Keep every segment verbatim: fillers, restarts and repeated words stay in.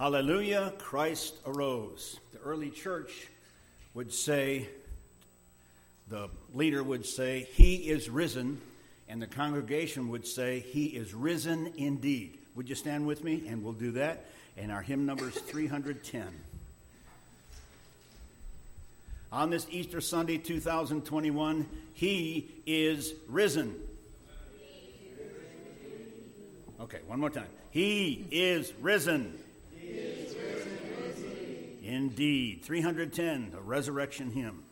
Hallelujah, Christ arose. The early church would say, the leader would say, he is risen, and the congregation would say, he is risen indeed. Would you stand with me? And we'll do that. And our hymn number is three hundred ten. On this Easter Sunday, two thousand twenty-one, he is risen. Okay, one more time. He is risen. He is risen indeed. Indeed. three hundred ten, a resurrection hymn.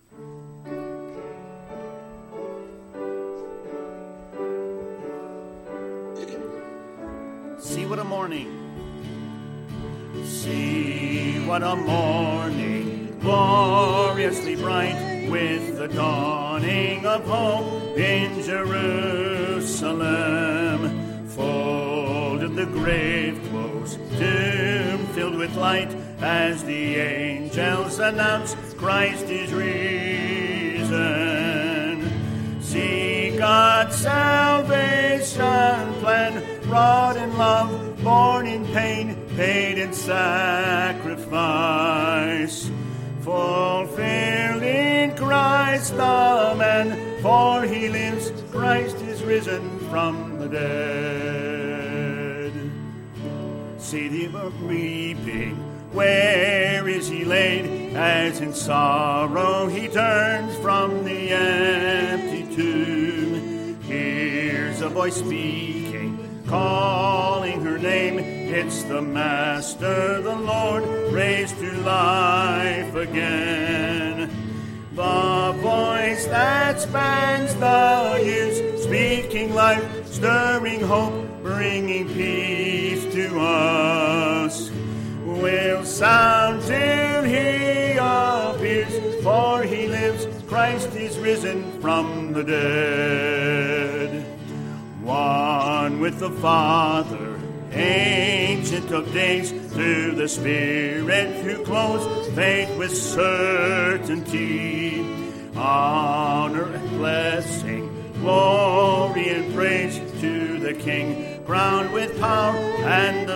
See what a morning. See what a morning, gloriously bright, with the dawning of hope in Jerusalem. Folded the grave close, tomb filled with light, as the angels announce Christ is risen. See God's salvation plan, wrought in love, born in pain, paid in sacrifice, fulfilled in Christ the man, for he lives, Christ is risen from the dead. See the weeping, where is he laid? As in sorrow he turns from the empty tomb. Hears a voice speaking, calling her name. It's the Master, the Lord, raised to life again. The voice that spans the years, speaking life, stirring hope, bringing peace to us, will sound till he appears, for he lives, Christ is risen from the dead. One with the Father, Ancient of days, through the Spirit who clothes faith with certainty. Honor and blessing, glory and praise to the King, crowned with power and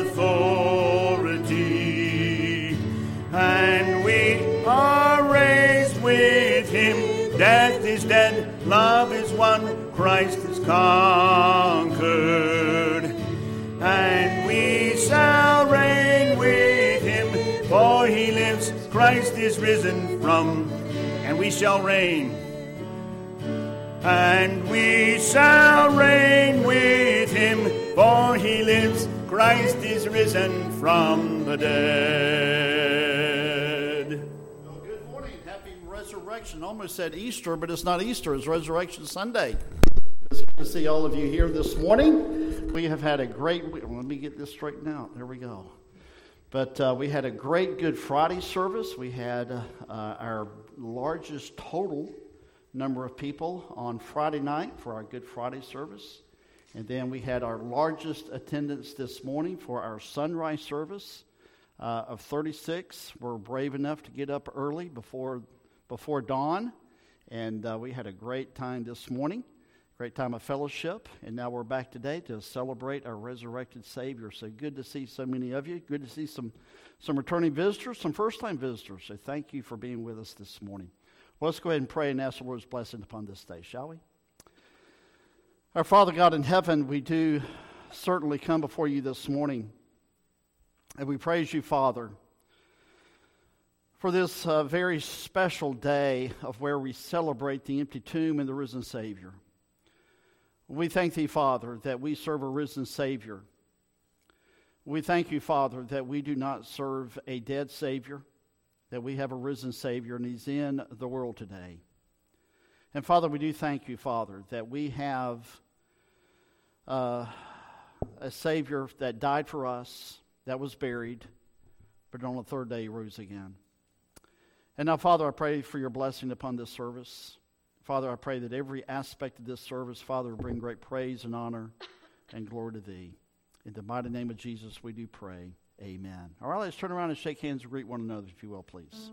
authority. And we are raised with him. Death is dead, love is won, Christ is conquered. And we shall reign with him, for he lives, Christ is risen from, and we shall reign. And we shall reign with him, for he lives, Christ is risen from the dead. Well, good morning. Happy Resurrection. Almost said Easter, but it's not Easter. It's Resurrection Sunday. It's good to see all of you here this morning. We have had a great week. Let me get this straightened out. There we go. But uh, we had a great Good Friday service. We had uh, our largest total number of people on Friday night for our Good Friday service. And then we had our largest attendance this morning for our sunrise service uh, of thirty-six. We're brave enough to get up early before before dawn. And uh, we had a great time this morning. Great time of fellowship, and now we're back today to celebrate our resurrected Savior. So good to see so many of you. Good to see some, some returning visitors, some first-time visitors. So thank you for being with us this morning. Well, let's go ahead and pray and ask the Lord's blessing upon this day, shall we? Our Father God in heaven, we do certainly come before you this morning, and we praise you, Father, for this uh, very special day of where we celebrate the empty tomb and the risen Savior. We thank thee, Father, that we serve a risen Savior. We thank you, Father, that we do not serve a dead Savior, that we have a risen Savior, and he's in the world today. And Father, we do thank you, Father, that we have uh, a Savior that died for us, that was buried, but on the third day he rose again. And now, Father, I pray for your blessing upon this service. Father, I pray that every aspect of this service, Father, will bring great praise and honor and glory to thee. In the mighty name of Jesus, we do pray. Amen. All right, let's turn around and shake hands and greet one another, if you will, please.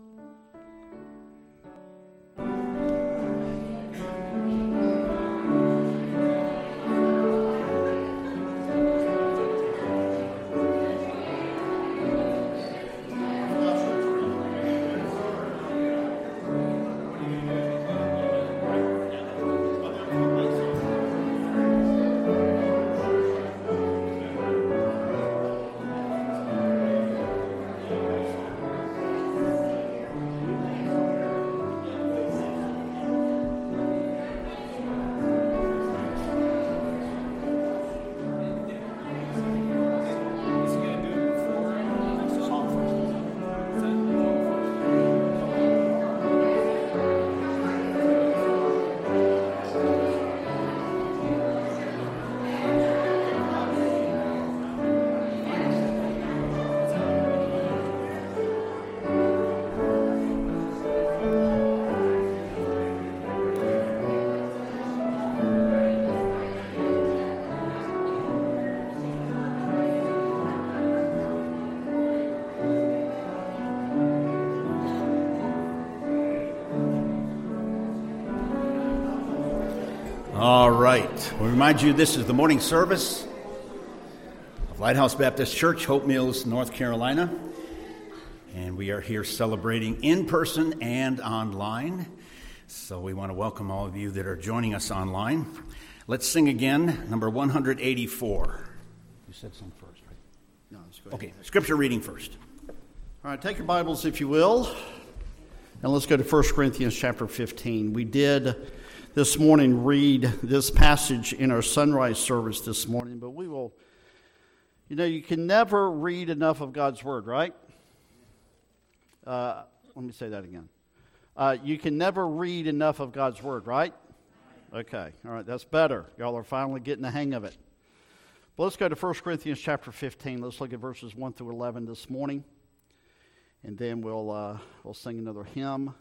All right. We'll remind you this is the morning service of Lighthouse Baptist Church, Hope Mills, North Carolina. And we are here celebrating in person and online. So we want to welcome all of you that are joining us online. Let's sing again, number one eighty-four. You said some first, right? No, let's go ahead. Okay, scripture reading first. All right, take your Bibles, if you will, and let's go to First Corinthians chapter fifteen. We did this morning read this passage in our sunrise service this morning, but we will, you know, you can never read enough of God's Word, right? Uh, let me say that again. Uh, you can never read enough of God's Word, right? Okay, all right, that's better. Y'all are finally getting the hang of it. But let's go to First Corinthians chapter fifteen. Let's look at verses one through eleven this morning, and then we'll uh, we'll sing another hymn.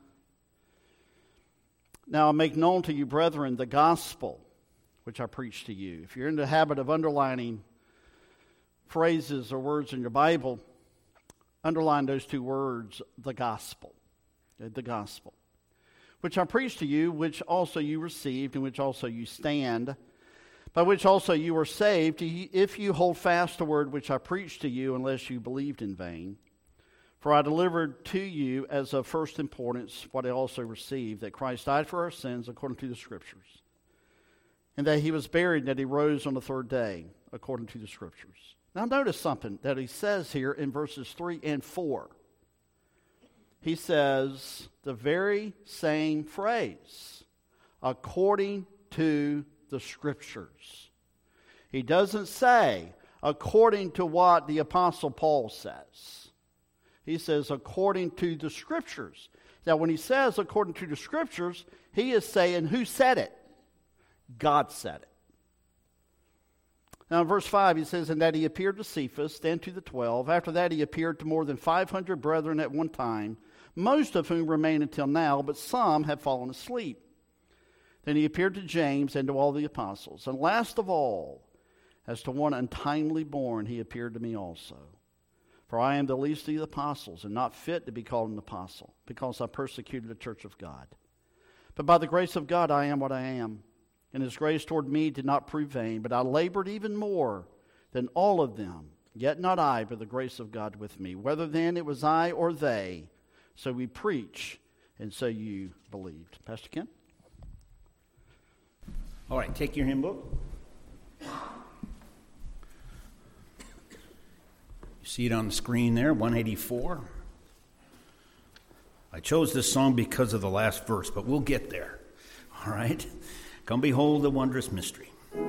Now I make known to you, brethren, the gospel which I preach to you. If you're in the habit of underlining phrases or words in your Bible, underline those two words, the gospel. The gospel. Which I preach to you, which also you received, in which also you stand, by which also you are saved, if you hold fast the word which I preached to you, unless you believed in vain. For I delivered to you as of first importance what I also received, that Christ died for our sins according to the Scriptures, and that he was buried, and that he rose on the third day according to the Scriptures. Now notice something that he says here in verses three and four. He says the very same phrase, according to the Scriptures. He doesn't say according to what the Apostle Paul says. He says, according to the Scriptures. Now, when he says, according to the Scriptures, he is saying, who said it? God said it. Now, in verse five, he says, and that he appeared to Cephas, then to the twelve. After that, he appeared to more than five hundred brethren at one time, most of whom remain until now, but some have fallen asleep. Then he appeared to James and to all the apostles. And last of all, as to one untimely born, he appeared to me also. For I am the least of the apostles, and not fit to be called an apostle, because I persecuted the church of God. But by the grace of God I am what I am, and his grace toward me did not prove vain, but I labored even more than all of them. Yet not I, but the grace of God with me. Whether then it was I or they, so we preach, and so you believed. Pastor Ken? All right, take your hymn book. You see it on the screen there, one eighty-four. I chose this song because of the last verse, but we'll get there. All right? Come behold the wondrous mystery.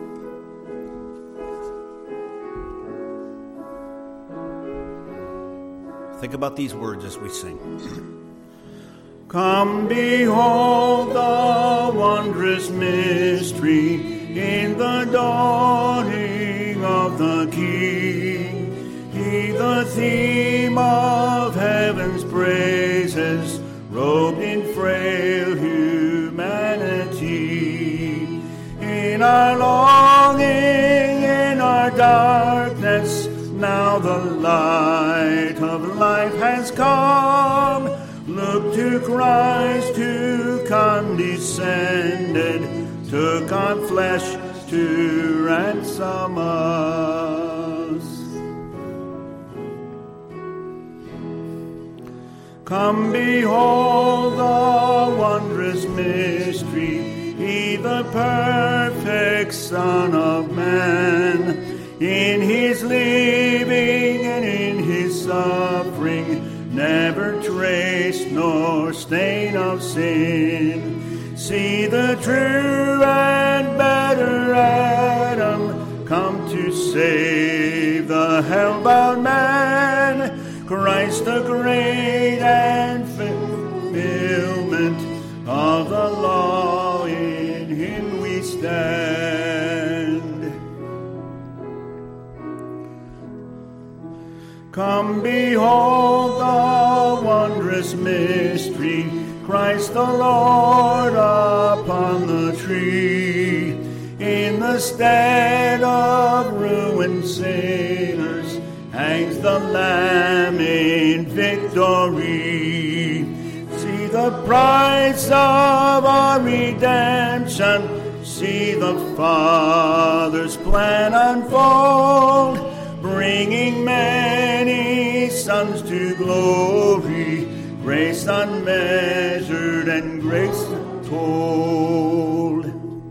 Think about these words as we sing. Come behold the wondrous mystery in the dawning of the King. He, the theme of heaven's praises, robed in frail humanity. In our longing, in our darkness, now the light of life has come. Look to Christ who condescended, took on flesh to ransom us. Come behold the wondrous mystery, he the perfect Son of Man. In his living and in his suffering, never trace nor stain of sin. See the true and better Adam come to save the hell-bound man. Christ the great and fulfillment of the law, in him we stand. Come behold the wondrous mystery, Christ the Lord upon the tree. In the stead of ruined sinners hangs the Lamb in victory. See the price of our redemption, See the Father's plan unfold, bringing many sons to glory, grace unmeasured and grace untold.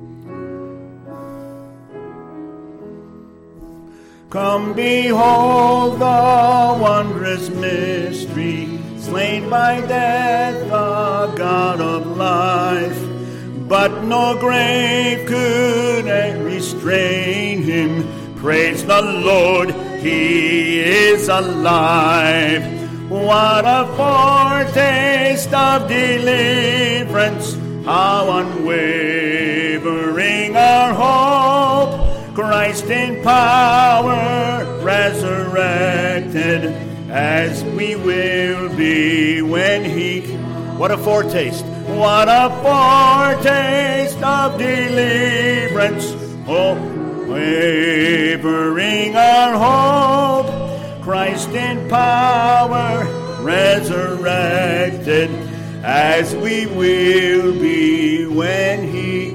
Come behold the wondrous mystery, slain by death, the God of life. But no grave could restrain him. Praise the Lord, he is alive. What a foretaste of deliverance, how unwavering our hope. Christ in power, resurrected, as we will be when he... What a foretaste, what a foretaste of deliverance, oh, wavering our hope. Christ in power, resurrected, as we will be when he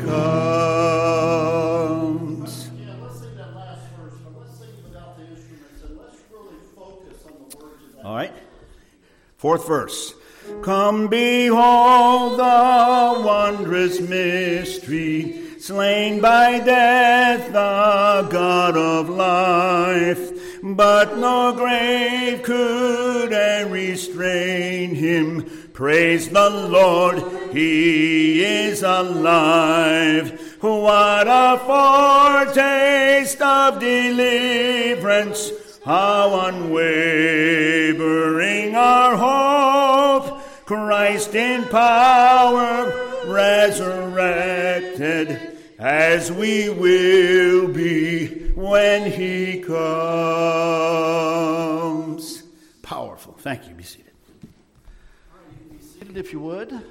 comes. Yeah, let's sing that last verse, but let's sing without the instruments, and let's really focus on the words of that. All right. Fourth verse. Come behold the wondrous mystery, slain by death, the God of life. But no grave could restrain him. Praise the Lord, he is alive. What a foretaste of deliverance, how unwavering our hope. Christ in power, resurrected, as we will be when he comes. Powerful. Thank you. Be seated. Be seated if you would. The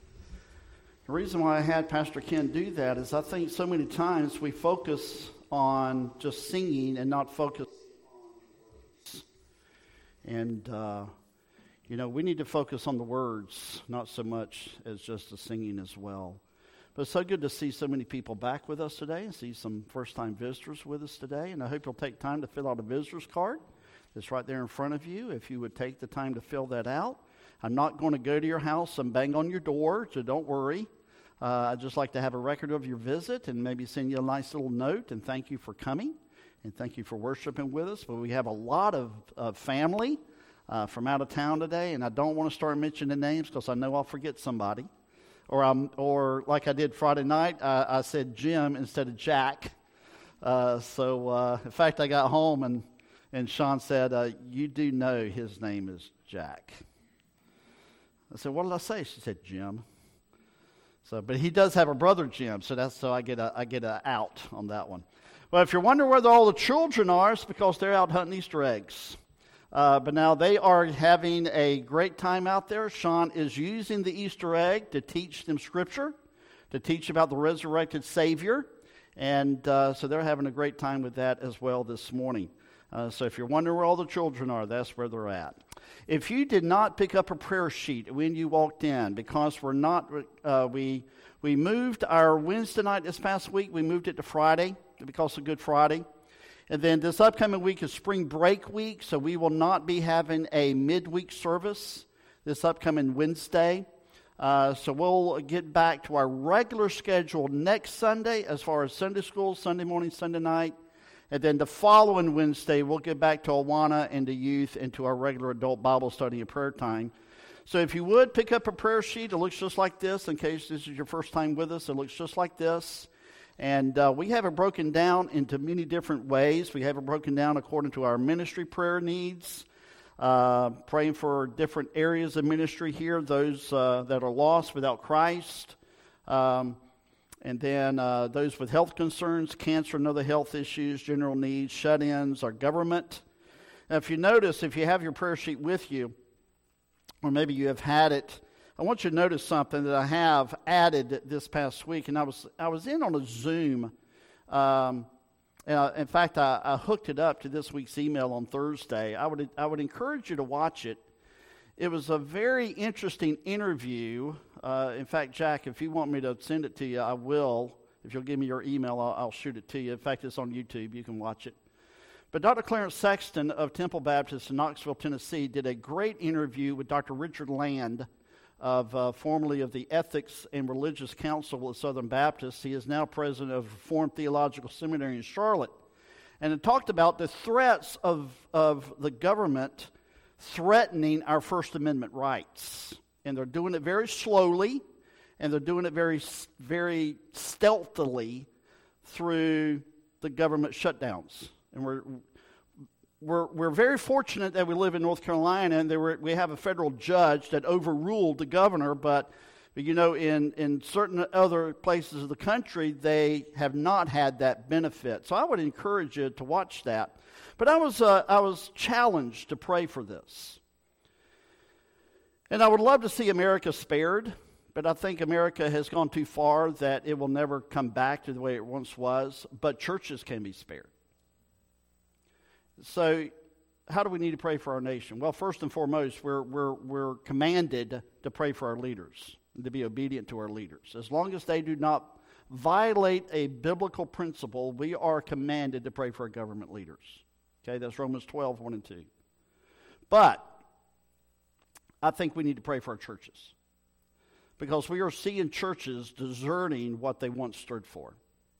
reason why I had Pastor Ken do that is I think so many times we focus on just singing and not focus on words. And, uh, you know, we need to focus on the words, not so much as just the singing as well. But it's so good to see so many people back with us today and see some first-time visitors with us today. And I hope you'll take time to fill out a visitor's card. It's right there in front of you if you would take the time to fill that out. I'm not going to go to your house and bang on your door, so don't worry. Uh, I'd just like to have a record of your visit and maybe send you a nice little note and thank you for coming and thank you for worshiping with us. But we have a lot of, of family uh, from out of town today, and I don't want to start mentioning names because I know I'll forget somebody. Or I'm, or like I did Friday night, I, I said Jim instead of Jack. Uh, so, uh, in fact, I got home and, and Sean said, uh, you do know his name is Jack. I said, what did I say? She said, Jim. So, but he does have a brother, Jim, so that's so I get a I get a out on that one. Well, if you're wondering where all the children are, it's because they're out hunting Easter eggs. Uh, but now they are having a great time out there. Sean is using the Easter egg to teach them Scripture, to teach about the resurrected Savior, and uh, so they're having a great time with that as well this morning. Uh, so if you're wondering where all the children are, that's where they're at. If you did not pick up a prayer sheet when you walked in, because we're not, uh, we we moved our Wednesday night this past week, we moved it to Friday because of Good Friday. And then this upcoming week is spring break week, so we will not be having a midweek service this upcoming Wednesday. Uh, so we'll get back to our regular schedule next Sunday as far as Sunday school, Sunday morning, Sunday night. And then the following Wednesday, we'll get back to Awana and the youth and to our regular adult Bible study and prayer time. So if you would, pick up a prayer sheet. It looks just like this. In case this is your first time with us, it looks just like this. And uh, we have it broken down into many different ways. We have it broken down according to our ministry prayer needs, uh, praying for different areas of ministry here, those uh, that are lost without Christ. Um And then uh, those with health concerns, cancer and other health issues, general needs, shut-ins, our government. Now, if you notice, if you have your prayer sheet with you, or maybe you have had it, I want you to notice something that I have added this past week. And I was I was in on a Zoom. Um, and I, in fact, I, I hooked it up to this week's email on Thursday. I would I would encourage you to watch it. It was a very interesting interview. Uh, in fact, Jack, if you want me to send it to you, I will. If you'll give me your email, I'll, I'll shoot it to you. In fact, it's on YouTube. You can watch it. But Doctor Clarence Sexton of Temple Baptist in Knoxville, Tennessee, did a great interview with Doctor Richard Land, of uh, formerly of the Ethics and Religious Council of Southern Baptists. He is now president of Reformed Theological Seminary in Charlotte. And it talked about the threats of, of the government threatening our First Amendment rights. And they're doing it very slowly, and they're doing it very, very stealthily through the government shutdowns. And we're we're we're very fortunate that we live in North Carolina, and there were, we have a federal judge that overruled the governor. But, but you know, in in certain other places of the country, they have not had that benefit. So I would encourage you to watch that. But I was uh, I was challenged to pray for this, and I would love to see America spared. But I think America has gone too far that it will never come back to the way it once was. But churches can be spared. So, how do we need to pray for our nation? Well, first and foremost, we're we're we're commanded to pray for our leaders and to be obedient to our leaders. As long as they do not violate a biblical principle, we are commanded to pray for our government leaders. Okay, that's Romans twelve, one and two. But I think we need to pray for our churches, because we are seeing churches deserting what they once stood for.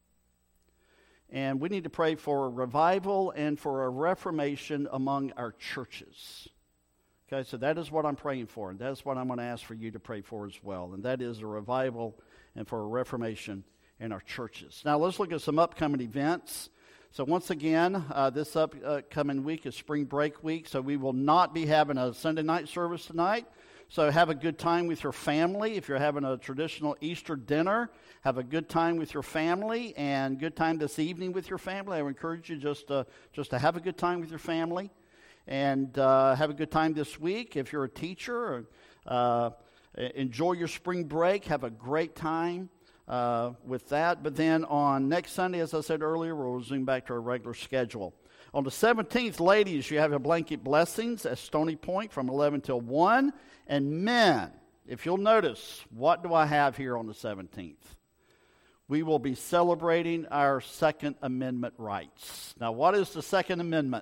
And we need to pray for a revival and for a reformation among our churches. Okay, so that is what I'm praying for, and that's what I'm going to ask for you to pray for as well. And that is a revival and for a reformation in our churches. Now let's look at some upcoming events. So once again, uh, this upcoming week is spring break week, so we will not be having a Sunday night service tonight. So have a good time with your family. If you're having a traditional Easter dinner, have a good time with your family, and good time this evening with your family. I would encourage you just to, just to have a good time with your family, and uh, have a good time this week. If you're a teacher, uh, enjoy your spring break. Have a great time uh, with that. But then on next Sunday, as I said earlier, we'll resume back to our regular schedule. On the seventeenth, ladies, you have a blanket blessings at Stony Point from eleven till one. And men, if you'll notice, what do I have here on the seventeenth? We will be celebrating our Second Amendment rights. Now, what is the Second Amendment?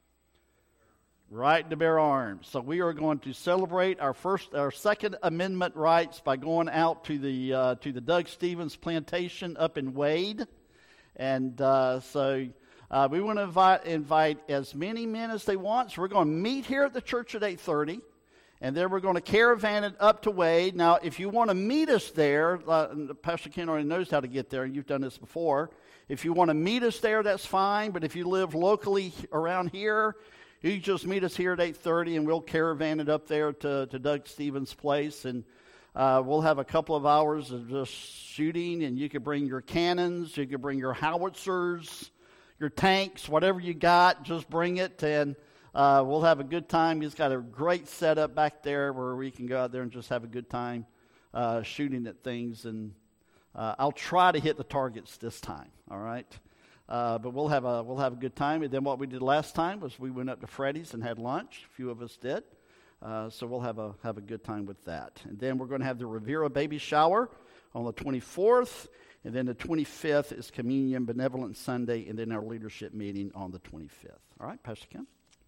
Right to bear arms. So we are going to celebrate our first, our Second Amendment rights by going out to the uh, to the Doug Stevens plantation up in Wade, and uh, so. Uh, we want to invite, invite as many men as they want. So we're going to meet here at the church at eight thirty. And then we're going to caravan it up to Wade. Now, if you want to meet us there, uh, Pastor Ken already knows how to get there, and you've done this before. If you want to meet us there, that's fine. But if you live locally around here, you just meet us here at eight thirty, and we'll caravan it up there to, to Doug Stevens' place. And uh, we'll have a couple of hours of just shooting, and you can bring your cannons, you can bring your howitzers, your tanks, whatever you got, just bring it, and uh, we'll have a good time. He's got a great setup back there where we can go out there and just have a good time uh, shooting at things, and uh, I'll try to hit the targets this time, all right? Uh, but we'll have a we'll have a good time. And then what we did last time was we went up to Freddy's and had lunch. A few of us did, uh, so we'll have a have a good time with that. And then we're going to have the Rivera baby shower on the twenty-fourth. And then the twenty-fifth is Communion Benevolent Sunday, and then our leadership meeting on the twenty-fifth. All right, Pastor Ken?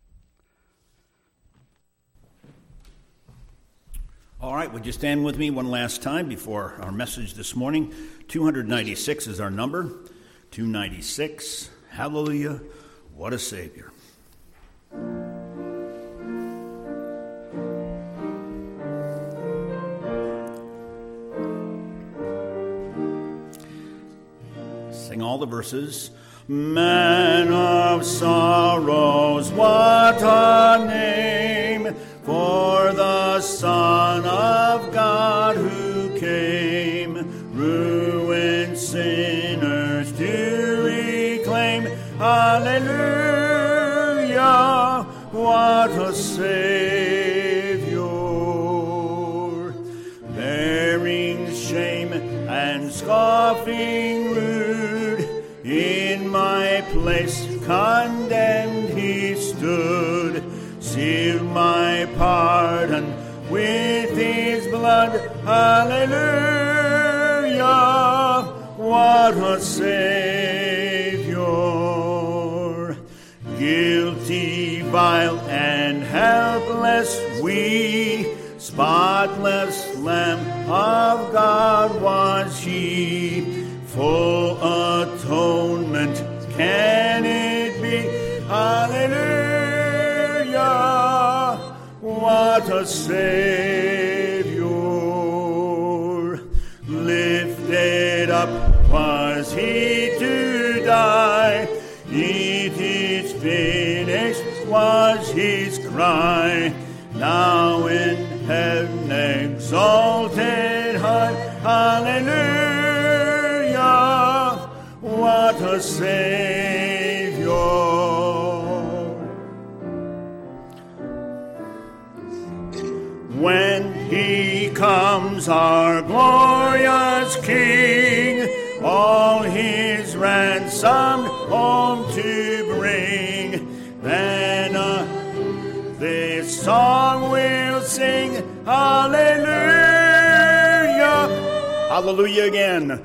All right, would you stand with me one last time before our message this morning? two ninety-six is our number. two ninety-six. Hallelujah, what a Savior. All the verses. Man of sorrows, what a name for the Son of God who came, ruined sinners to reclaim. Hallelujah, what a Savior, bearing shame and scoffing rude. In my place condemned he stood, sealed my pardon with his blood. Hallelujah, what what a Savior, guilty, vile, and helpless we, spotless Lamb of God was he, full atonement can it be, hallelujah, what a Savior, lifted up was he to die, it is finished was his cry, now in heaven exalted high, hallelujah, what a Savior. When he comes, our glorious King, all his ransomed home to bring, then uh, this song we'll sing, hallelujah, hallelujah again,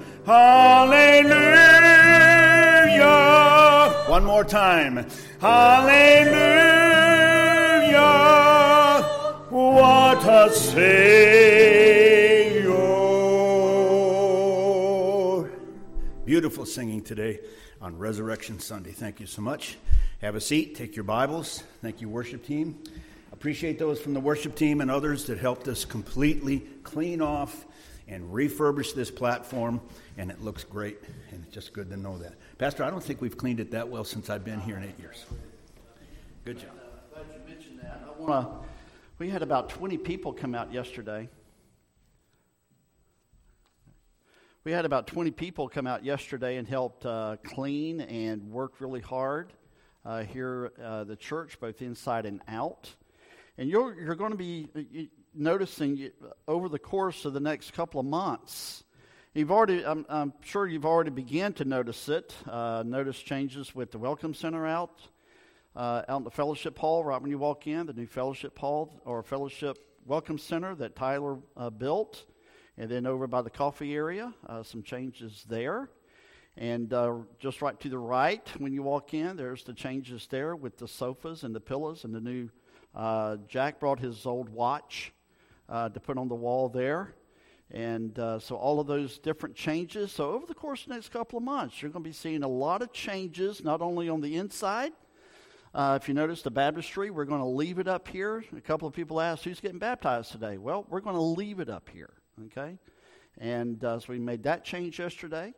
hallelujah, one more time, hallelujah, what a Savior. Beautiful singing today on Resurrection Sunday. Thank you so much. Have a seat, take your Bibles. Thank you, worship team. Appreciate those from the worship team and others that helped us completely clean off and refurbish this platform, and it looks great, and it's just good to know that. Pastor, I don't think we've cleaned it that well since I've been here in eight years. Good job. Glad you mentioned that. I want to. We had about twenty people come out yesterday. We had about twenty people come out yesterday and helped uh, clean and work really hard uh, here uh, the church, both inside and out. And you're you're going to be noticing over the course of the next couple of months. You've already, I'm, I'm sure you've already began to notice it. Uh, notice changes with the Welcome Center out. Uh, out in the fellowship hall, right when you walk in, the new fellowship hall or fellowship welcome center that Tyler uh, built, and then over by the coffee area, uh, some changes there, and uh, just right to the right when you walk in, there's the changes there with the sofas and the pillows and the new. Uh, Jack brought his old watch uh, to put on the wall there, and uh, so all of those different changes. So over the course of the next couple of months, you're going to be seeing a lot of changes, not only on the inside. Uh, if you notice the baptistry, we're going to leave it up here. A couple of people asked, who's getting baptized today? Well, we're going to leave it up here, okay? And uh, so we made that change yesterday.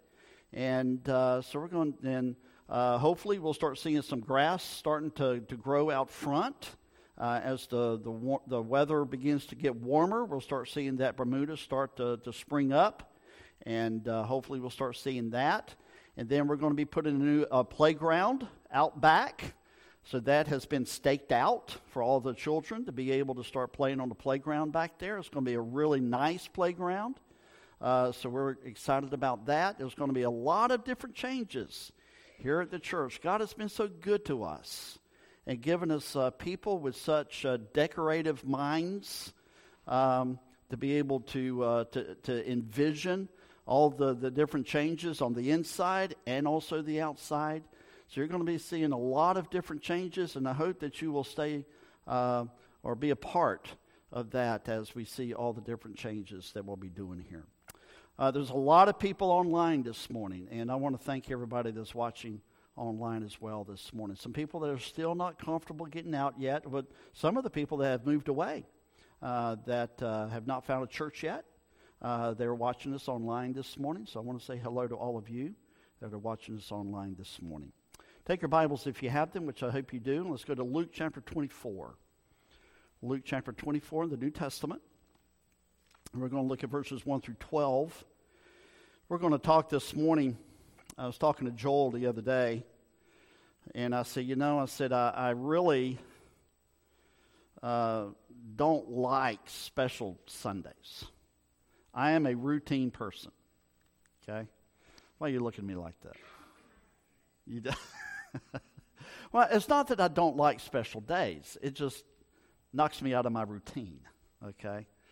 And uh, so we're going to, and uh, hopefully we'll start seeing some grass starting to, to grow out front. Uh, as the, the the weather begins to get warmer, we'll start seeing that Bermuda start to, to spring up. And uh, hopefully we'll start seeing that. And then we're going to be putting a new uh, playground out back. So that has been staked out for all the children to be able to start playing on the playground back there. It's going to be a really nice playground. Uh, so we're excited about that. There's going to be a lot of different changes here at the church. God has been so good to us and given us uh, people with such uh, decorative minds um, to be able to, uh, to to envision all the, the different changes on the inside and also the outside. So you're going to be seeing a lot of different changes, and I hope that you will stay uh, or be a part of that as we see all the different changes that we'll be doing here. Uh, there's a lot of people online this morning, and I want to thank everybody that's watching online as well this morning. Some people that are still not comfortable getting out yet, but some of the people that have moved away uh, that uh, have not found a church yet, uh, they're watching us online this morning. So I want to say hello to all of you that are watching us online this morning. Take your Bibles if you have them, which I hope you do. Let's go to Luke chapter twenty-four. Luke chapter twenty-four in the New Testament. We're going to look at verses one through twelve. We're going to talk this morning. I was talking to Joel the other day, and I said, you know, I said, I, I really uh, don't like special Sundays. I am a routine person, okay? Why are you looking at me like that? You do? Well, it's not that I don't like special days. It just knocks me out of my routine, okay?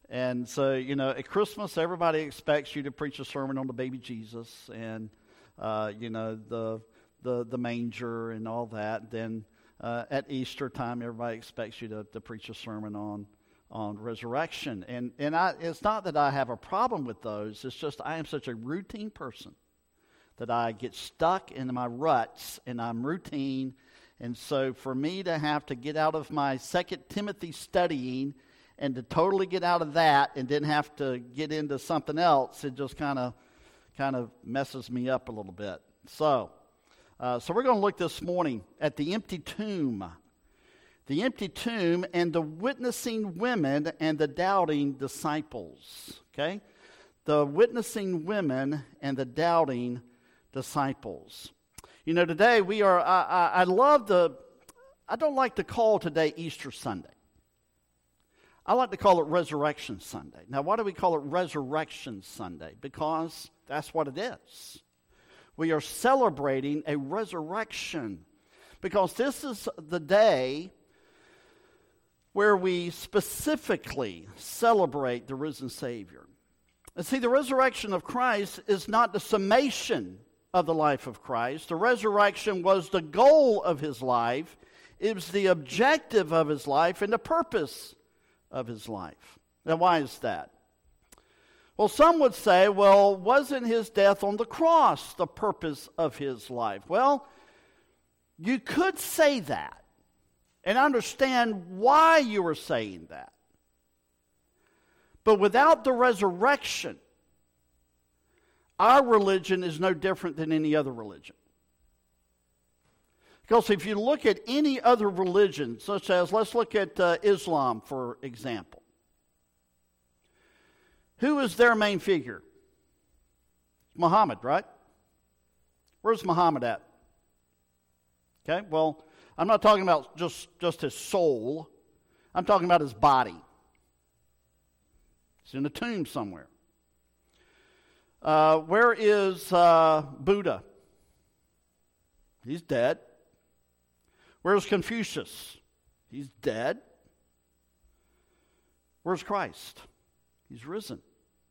And so, you know, at Christmas, everybody expects you to preach a sermon on the baby Jesus and, uh, you know, the, the the manger and all that. Then uh, at Easter time, everybody expects you to, to preach a sermon on on resurrection. And, and I, it's not that I have a problem with those. It's just I am such a routine person that I get stuck in my ruts, and I'm routine. And so for me to have to get out of my Second Timothy studying and to totally get out of that and then have to get into something else, it just kind of kind of messes me up a little bit. So, uh, so we're going to look this morning at the empty tomb. The empty tomb and the witnessing women and the doubting disciples. Okay? The witnessing women and the doubting disciples. You know, today we are, I, I, I love the, I don't like to call today Easter Sunday. I like to call it Resurrection Sunday. Now, why do we call it Resurrection Sunday? Because that's what it is. We are celebrating a resurrection. Because this is the day where we specifically celebrate the risen Savior. And see, the resurrection of Christ is not the summation of the life of Christ. The resurrection was the goal of his life. It was the objective of his life and the purpose of his life. Now, why is that? Well, some would say, well, wasn't his death on the cross the purpose of his life? Well, you could say that and understand why you were saying that. But without the resurrection, our religion is no different than any other religion. Because if you look at any other religion, such as, let's look at uh, Islam, for example. Who is their main figure? Muhammad, right? Where's Muhammad at? Okay, well, I'm not talking about just, just his soul. I'm talking about his body. He's in a tomb somewhere. Uh, where is uh, Buddha? He's dead. Where's Confucius? He's dead. Where's Christ? He's risen.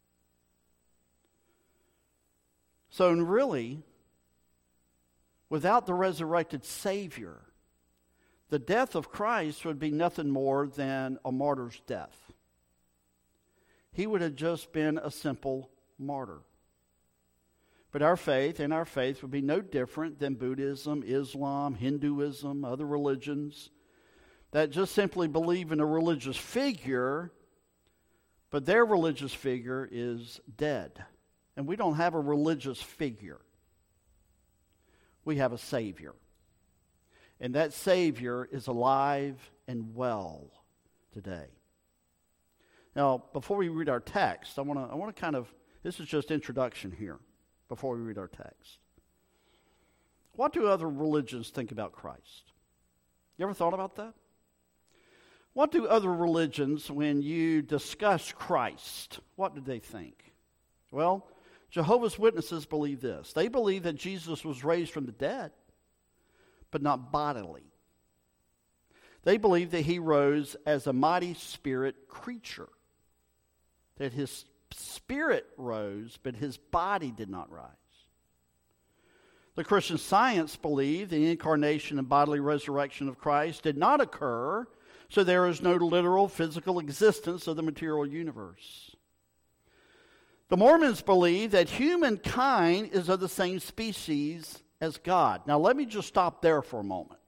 So really, without the resurrected Savior, the death of Christ would be nothing more than a martyr's death. He would have just been a simple martyr. But our faith and our faith would be no different than Buddhism, Islam, Hinduism, other religions that just simply believe in a religious figure, but their religious figure is dead. And we don't have a religious figure. We have a Savior. And that Savior is alive and well today. Now, before we read our text, I want to I want to kind of, this is just introduction here before we read our text. What do other religions think about Christ? You ever thought about that? What do other religions, when you discuss Christ, what do they think? Well, Jehovah's Witnesses believe this. They believe that Jesus was raised from the dead, but not bodily. They believe that he rose as a mighty spirit creature, that his spirit rose, but his body did not rise. The Christian Science believe the incarnation and bodily resurrection of Christ did not occur, so there is no literal physical existence of the material universe. The Mormons believe that humankind is of the same species as God. Now let me just stop there for a moment.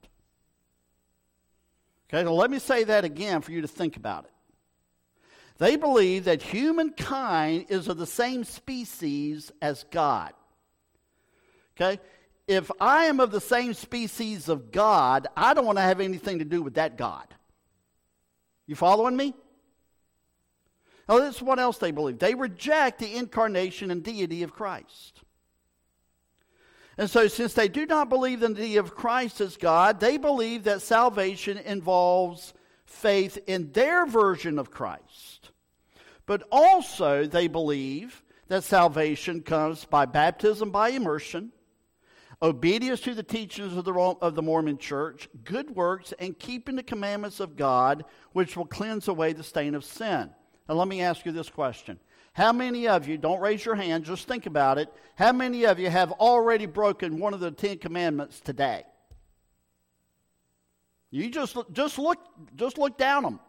Okay, now let me say that again for you to think about it. They believe that humankind is of the same species as God. Okay? If I am of the same species of God, I don't want to have anything to do with that God. You following me? Now, this is what else they believe. They reject the incarnation and deity of Christ. And so, since they do not believe in the deity of Christ as God, they believe that salvation involves faith in their version of Christ. But also, they believe that salvation comes by baptism by immersion, obedience to the teachings of the, of the Mormon Church, good works, and keeping the commandments of God, which will cleanse away the stain of sin. Now let me ask you this question. How many of you, don't raise your hand, just think about it, how many of you have already broken one of the Ten Commandments today? You just, just, look, just look down them.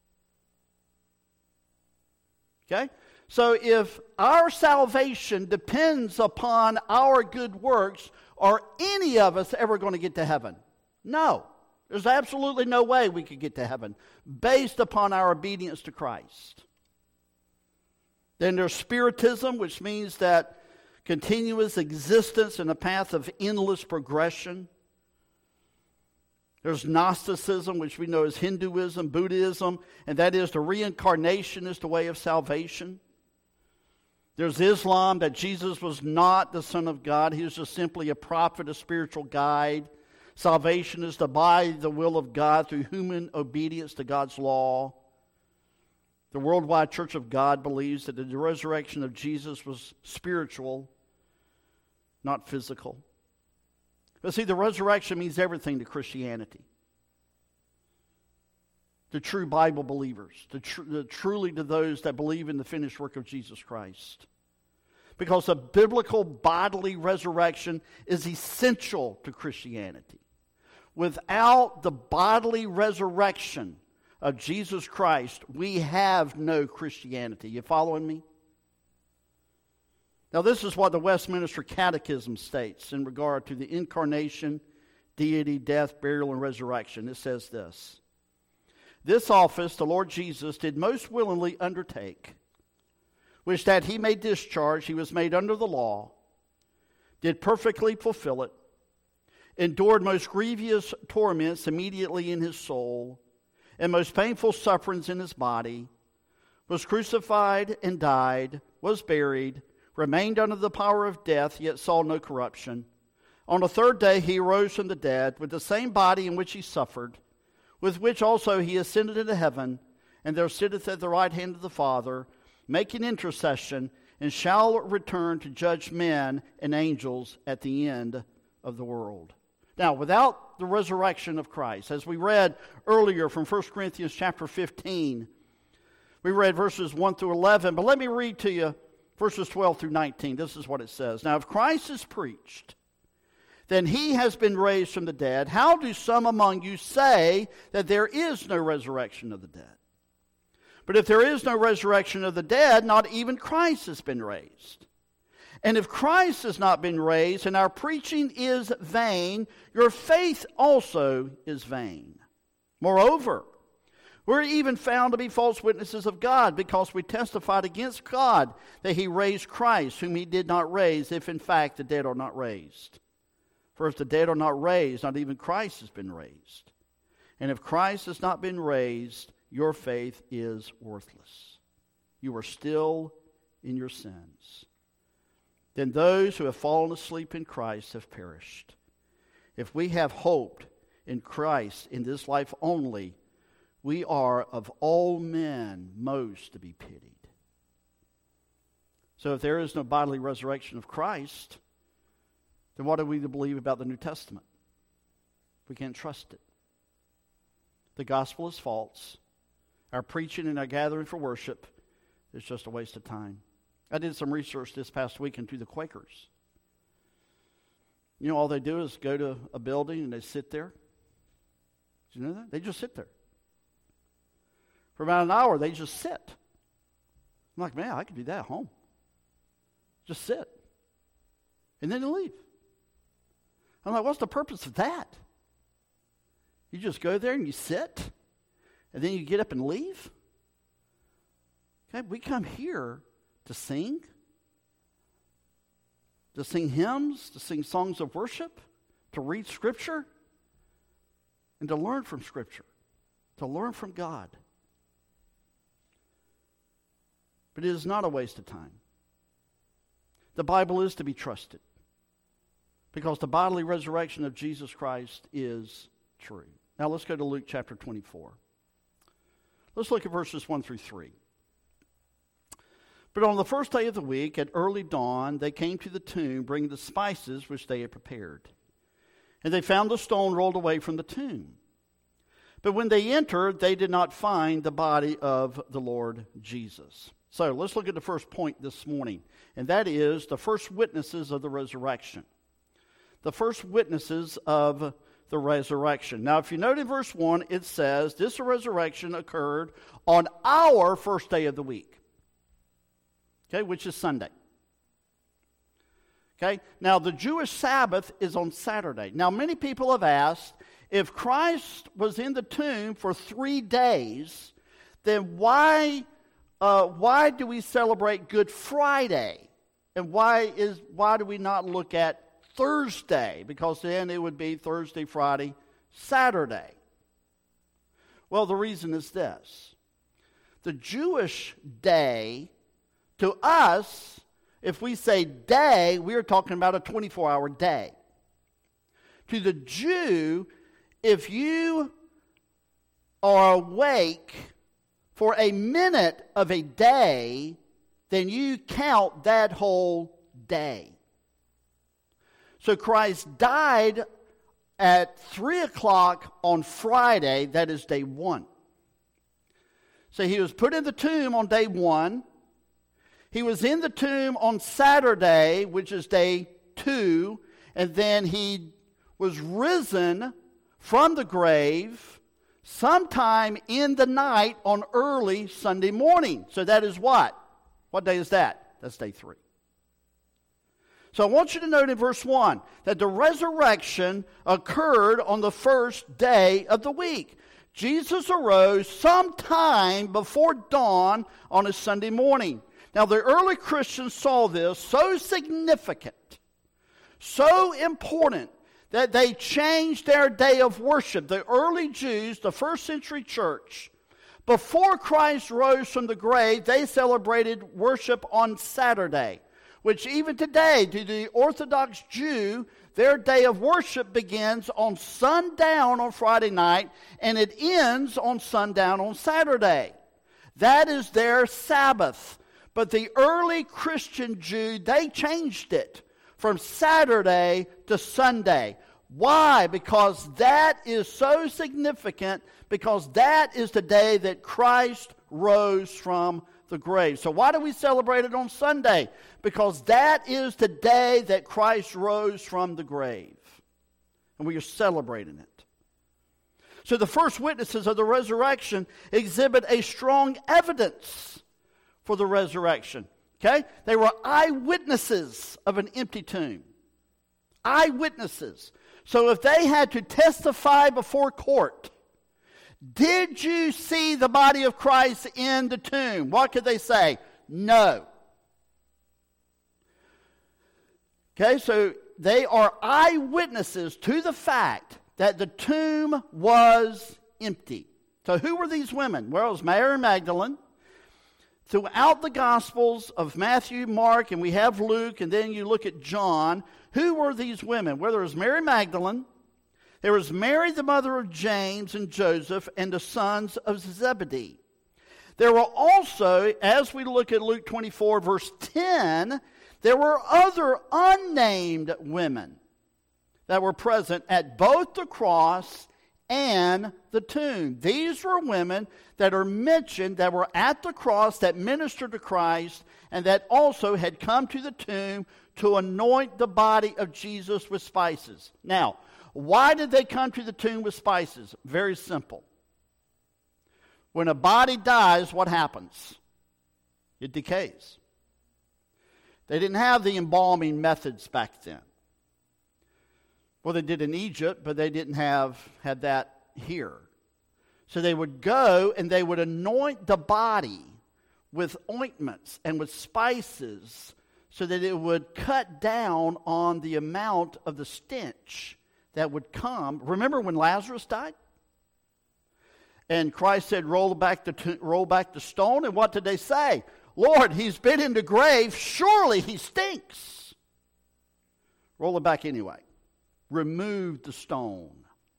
Okay? So if our salvation depends upon our good works, are any of us ever going to get to heaven? No. There's absolutely no way we could get to heaven based upon our obedience to Christ. Then there's Spiritism, which means that continuous existence in a path of endless progression. There's Gnosticism, which we know as Hinduism, Buddhism, and that is the reincarnation is the way of salvation. There's Islam, that Jesus was not the Son of God. He was just simply a prophet, a spiritual guide. Salvation is to by the will of God through human obedience to God's law. The Worldwide Church of God believes that the resurrection of Jesus was spiritual, not physical. But see, the resurrection means everything to Christianity. To true Bible believers, to tr- to truly to those that believe in the finished work of Jesus Christ. Because a biblical bodily resurrection is essential to Christianity. Without the bodily resurrection of Jesus Christ, we have no Christianity. You following me? Now, this is what the Westminster Catechism states in regard to the incarnation, deity, death, burial, and resurrection. It says this: "This office the Lord Jesus did most willingly undertake, which that he may discharge, he was made under the law, did perfectly fulfill it, endured most grievous torments immediately in his soul, and most painful sufferings in his body, was crucified and died, was buried, remained under the power of death, yet saw no corruption. On the third day he arose from the dead, with the same body in which he suffered, with which also he ascended into heaven, and there sitteth at the right hand of the Father, making intercession, and shall return to judge men and angels at the end of the world." Now, without the resurrection of Christ, as we read earlier from First Corinthians chapter fifteen, we read verses one through eleven, but let me read to you verses twelve through nineteen. This is what it says. "Now, if Christ is preached, then he has been raised from the dead. How do some among you say that there is no resurrection of the dead? But if there is no resurrection of the dead, not even Christ has been raised. And if Christ has not been raised, and our preaching is vain, your faith also is vain. Moreover, we're even found to be false witnesses of God, because we testified against God that he raised Christ, whom he did not raise, if in fact the dead are not raised. For if the dead are not raised, not even Christ has been raised. And if Christ has not been raised, your faith is worthless. You are still in your sins. Then those who have fallen asleep in Christ have perished. If we have hoped in Christ in this life only, we are of all men most to be pitied." So if there is no bodily resurrection of Christ, then what are we to believe about the New Testament? We can't trust it. The gospel is false. Our preaching and our gathering for worship is just a waste of time. I did some research this past week into the Quakers. You know, all they do is go to a building and they sit there. Did you know that? They just sit there. For about an hour, they just sit. I'm like, man, I could do that at home. Just sit. And then they leave. I'm like, what's the purpose of that? You just go there and you sit, and then you get up and leave? Okay, we come here to sing, to sing hymns, to sing songs of worship, to read Scripture, and to learn from Scripture, to learn from God. But it is not a waste of time. The Bible is to be trusted, because the bodily resurrection of Jesus Christ is true. Now let's go to Luke chapter twenty-four. Let's look at verses one through three. "But on the first day of the week, at early dawn, they came to the tomb, bringing the spices which they had prepared. And they found the stone rolled away from the tomb. But when they entered, they did not find the body of the Lord Jesus. So let's look at the first point this morning, and that is the first witnesses of the resurrection. The first witnesses of the resurrection. Now, if you note in verse one, it says, this resurrection occurred on our first day of the week, okay, which is Sunday. Okay, now the Jewish Sabbath is on Saturday. Now, many people have asked, if Christ was in the tomb for three days, then why, uh, why do we celebrate Good Friday? And why is why do we not look at Thursday? Because then it would be Thursday, Friday, Saturday. Well, the reason is this. The Jewish day, to us, if we say day, we are talking about a twenty-four hour day. To the Jew, if you are awake for a minute of a day, then you count that whole day. So Christ died at three o'clock on Friday, that is day one. So he was put in the tomb on day one. He was in the tomb on Saturday, which is day two, and then he was risen from the grave sometime in the night on early Sunday morning. So that is what? What day is that? That's day three. So I want you to note in verse one that the resurrection occurred on the first day of the week. Jesus arose sometime before dawn on a Sunday morning. Now the early Christians saw this so significant, so important, that they changed their day of worship. The early Jews, the first century church, before Christ rose from the grave, they celebrated worship on Saturday, which even today, to the Orthodox Jew, their day of worship begins on sundown on Friday night, and it ends on sundown on Saturday. That is their Sabbath. But the early Christian Jew, they changed it from Saturday to Sunday. Why? Because that is so significant, because that is the day that Christ rose from the grave. So why do we celebrate it on Sunday? Because that is the day that Christ rose from the grave. And we are celebrating it. So the first witnesses of the resurrection exhibit a strong evidence for the resurrection. Okay? They were eyewitnesses of an empty tomb. Eyewitnesses. So if they had to testify before court, did you see the body of Christ in the tomb? What could they say? No. Okay, so they are eyewitnesses to the fact that the tomb was empty. So who were these women? Well, it was Mary Magdalene. Throughout the Gospels of Matthew, Mark, and we have Luke, and then you look at John, who were these women? Well, there was Mary Magdalene, there was Mary, the mother of James and Joseph, and the sons of Zebedee. There were also, as we look at Luke twenty-four, verse ten, there were other unnamed women that were present at both the cross and the tomb. These were women that are mentioned that were at the cross, that ministered to Christ, and that also had come to the tomb to anoint the body of Jesus with spices. Now, why did they come to the tomb with spices? Very simple. When a body dies, what happens? It decays. They didn't have the embalming methods back then. Well, they did in Egypt, but they didn't have had that here. So they would go and they would anoint the body with ointments and with spices so that it would cut down on the amount of the stench that would come. Remember when Lazarus died? And Christ said, roll back the, t- roll back the stone. And what did they say? Lord, he's been in the grave. Surely he stinks. Roll it back anyway. Remove the stone.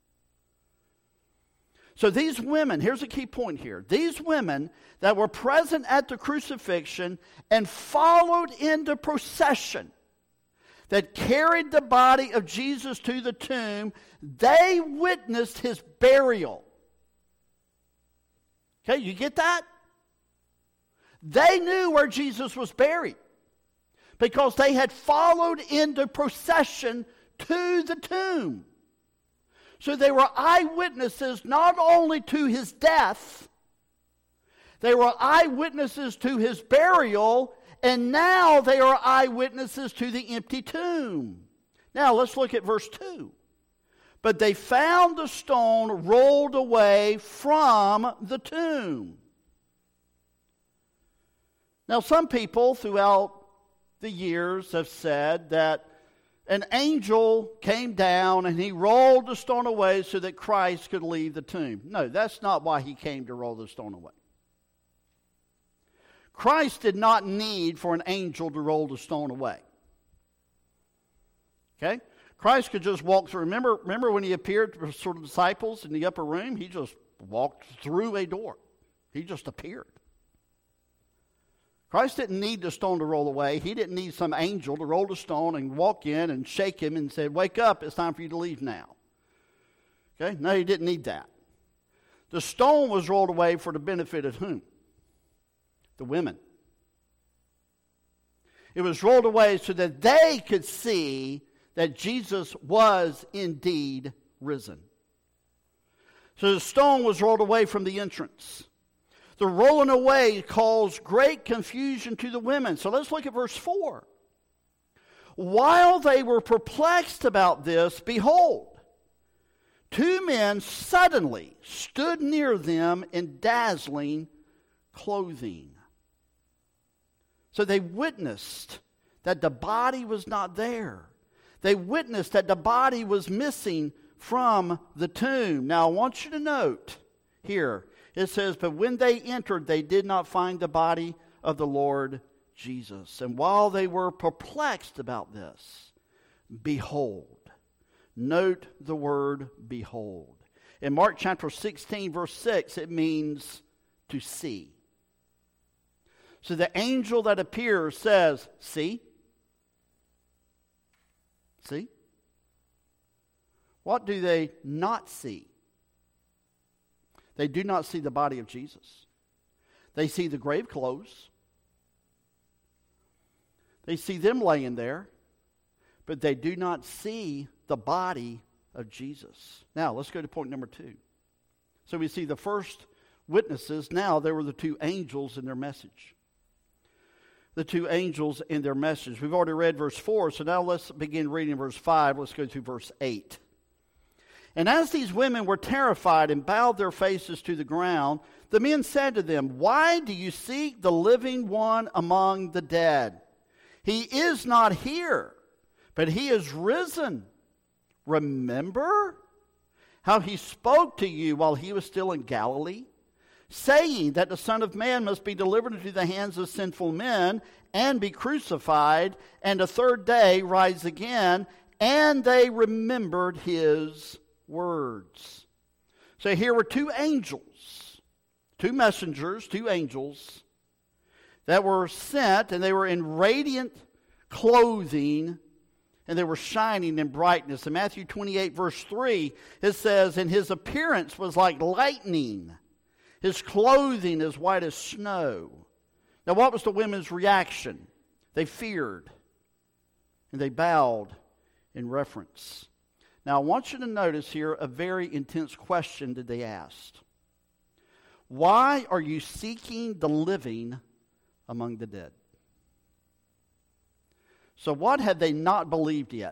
So these women, here's a key point here. These women that were present at the crucifixion and followed in the procession that carried the body of Jesus to the tomb, they witnessed his burial. Okay, you get that? They knew where Jesus was buried because they had followed into procession to the tomb. So they were eyewitnesses not only to his death, they were eyewitnesses to his burial, and now they are eyewitnesses to the empty tomb. Now let's look at verse two. But they found the stone rolled away from the tomb. Now some people throughout the years have said that an angel came down and he rolled the stone away so that Christ could leave the tomb. No, that's not why he came to roll the stone away. Christ did not need for an angel to roll the stone away. Okay? Christ could just walk through. Remember, remember when he appeared to sort of disciples in the upper room? He just walked through a door. He just appeared. Christ didn't need the stone to roll away. He didn't need some angel to roll the stone and walk in and shake him and say, wake up, it's time for you to leave now. Okay? No, he didn't need that. The stone was rolled away for the benefit of whom? The women. It was rolled away so that they could see that Jesus was indeed risen. So the stone was rolled away from the entrance. The rolling away caused great confusion to the women. So let's look at verse four. While they were perplexed about this, behold, two men suddenly stood near them in dazzling clothing. So they witnessed that the body was not there. They witnessed that the body was missing from the tomb. Now I want you to note here, it says, but when they entered, they did not find the body of the Lord Jesus. And while they were perplexed about this, behold. Note the word behold. In Mark chapter sixteen, verse six, it means to see. So the angel that appears says, see? See? What do they not see? They do not see the body of Jesus. They see the grave clothes. They see them laying there, but they do not see the body of Jesus. Now, let's go to point number two. So we see the first witnesses. Now, there were the two angels in their message. The two angels in their message. We've already read verse four, so now let's begin reading verse five. Let's go to verse eight. And as these women were terrified and bowed their faces to the ground, the men said to them, why do you seek the living one among the dead? He is not here, but he is risen. Remember how he spoke to you while he was still in Galilee, saying that the Son of Man must be delivered into the hands of sinful men and be crucified, and the third day rise again. And they remembered his words. So here were two angels, two messengers, two angels that were sent, and they were in radiant clothing, and they were shining in brightness. In Matthew twenty-eight, verse three, it says, and his appearance was like lightning, his clothing as white as snow. Now what was the women's reaction? They feared, and they bowed in reverence. Now I want you to notice here a very intense question that they asked. Why are you seeking the living among the dead? So what had they not believed yet?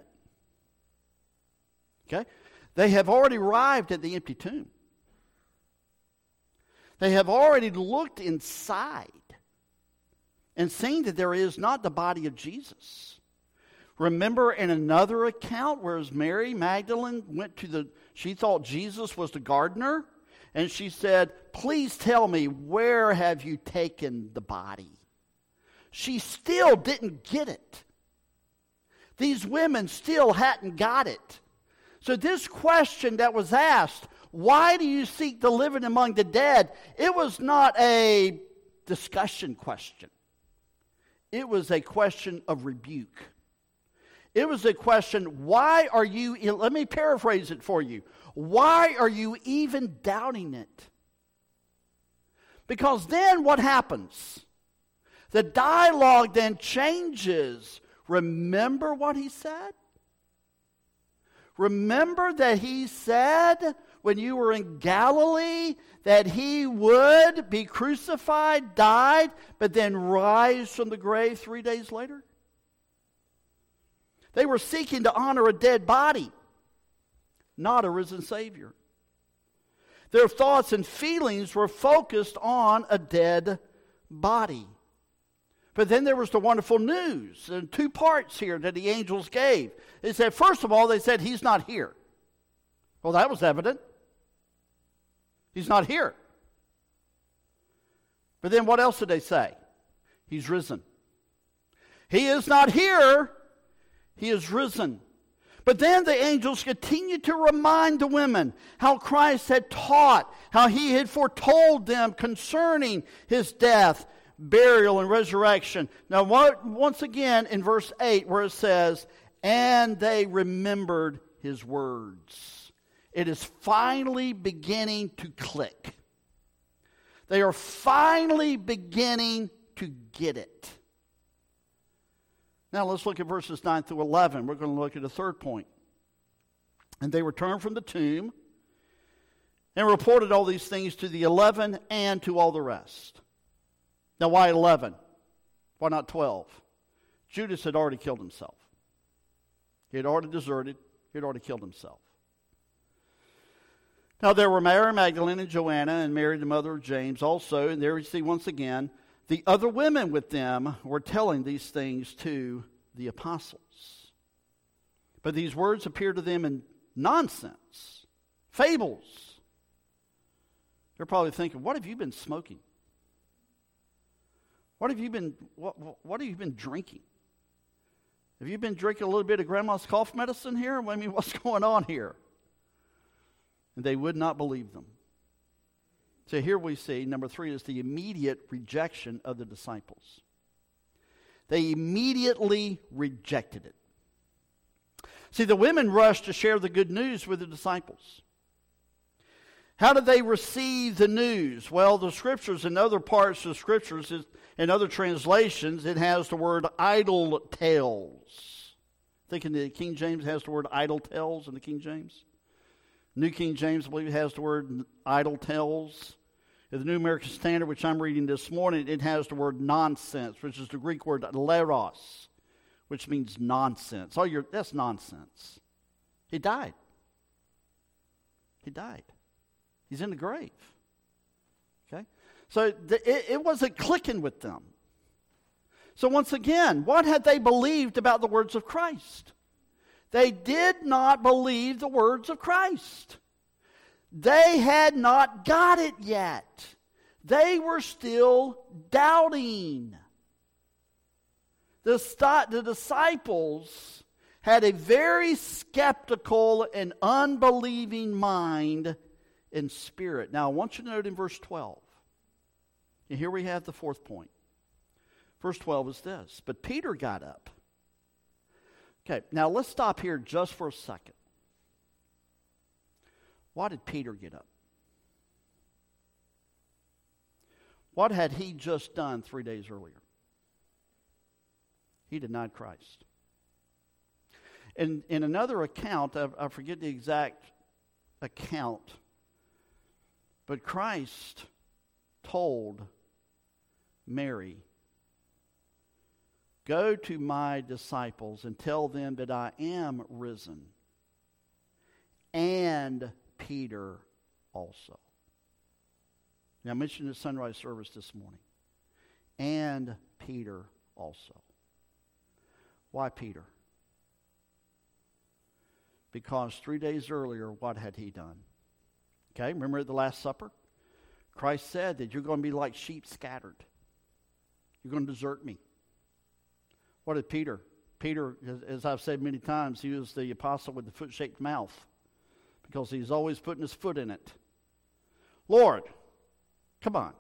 Okay? They have already arrived at the empty tomb. They have already looked inside and seen that there is not the body of Jesus. Remember in another account where Mary Magdalene went to the, she thought Jesus was the gardener, and she said, please tell me, where have you taken the body? She still didn't get it. These women still hadn't got it. So this question that was asked, why do you seek the living among the dead? It was not a discussion question. It was a question of rebuke. It was a question, why are you, let me paraphrase it for you. Why are you even doubting it? Because then what happens? The dialogue then changes. Remember what he said? Remember that he said when you were in Galilee that he would be crucified, died, but then rise from the grave three days later? They were seeking to honor a dead body, not a risen Savior. Their thoughts and feelings were focused on a dead body. But then there was the wonderful news, and two parts here that the angels gave. They said, first of all, they said, he's not here. Well, that was evident. He's not here. But then what else did they say? He's risen. He is not here. He is risen. But then the angels continued to remind the women how Christ had taught, how he had foretold them concerning his death, burial, and resurrection. Now, what, once again, in verse eight, where it says, and they remembered his words. It is finally beginning to click. They are finally beginning to get it. Now, let's look at verses nine through eleven. We're going to look at a third point. And they returned from the tomb and reported all these things to the eleven and to all the rest. Now, why eleven? Why not twelve? Judas had already killed himself. He had already deserted. He had already killed himself. Now, there were Mary Magdalene and Joanna and Mary, the mother of James, also. And there we see once again, the other women with them were telling these things to the apostles. But these words appear to them in nonsense, fables. They're probably thinking, what have you been smoking? What have you been, what, what have you been drinking? Have you been drinking a little bit of grandma's cough medicine here? I mean, what's going on here? And they would not believe them. So here we see, number three, is the immediate rejection of the disciples. They immediately rejected it. See, the women rushed to share the good news with the disciples. How did they receive the news? Well, the scriptures, in other parts of the scriptures, in other translations, it has the word idle tales. I think in the King James it has the word idle tales in the King James. New King James, I believe, has the word idle tales. In the New American Standard, which I'm reading this morning, it has the word nonsense, which is the Greek word leros, which means nonsense. Oh, you're, that's nonsense. He died. He died. He's in the grave. Okay? So the, it, it wasn't clicking with them. So once again, what had they believed about the words of Christ? They did not believe the words of Christ. They had not got it yet. They were still doubting. The, st- the disciples had a very skeptical and unbelieving mind and spirit. Now, I want you to note in verse twelve, and here we have the fourth point. Verse twelve is this: but Peter got up. Okay, now let's stop here just for a second. Why did Peter get up? What had he just done three days earlier? He denied Christ. In, in another account, I, I forget the exact account, but Christ told Mary, go to my disciples and tell them that I am risen, and Peter also. Now, I mentioned the sunrise service this morning. And Peter also. Why Peter? Because three days earlier, what had he done? Okay, remember at the Last Supper? Christ said that you're going to be like sheep scattered. You're going to desert me. What did Peter? Peter, as I've said many times, he was the apostle with the foot-shaped mouth because he's always putting his foot in it. Lord, come on.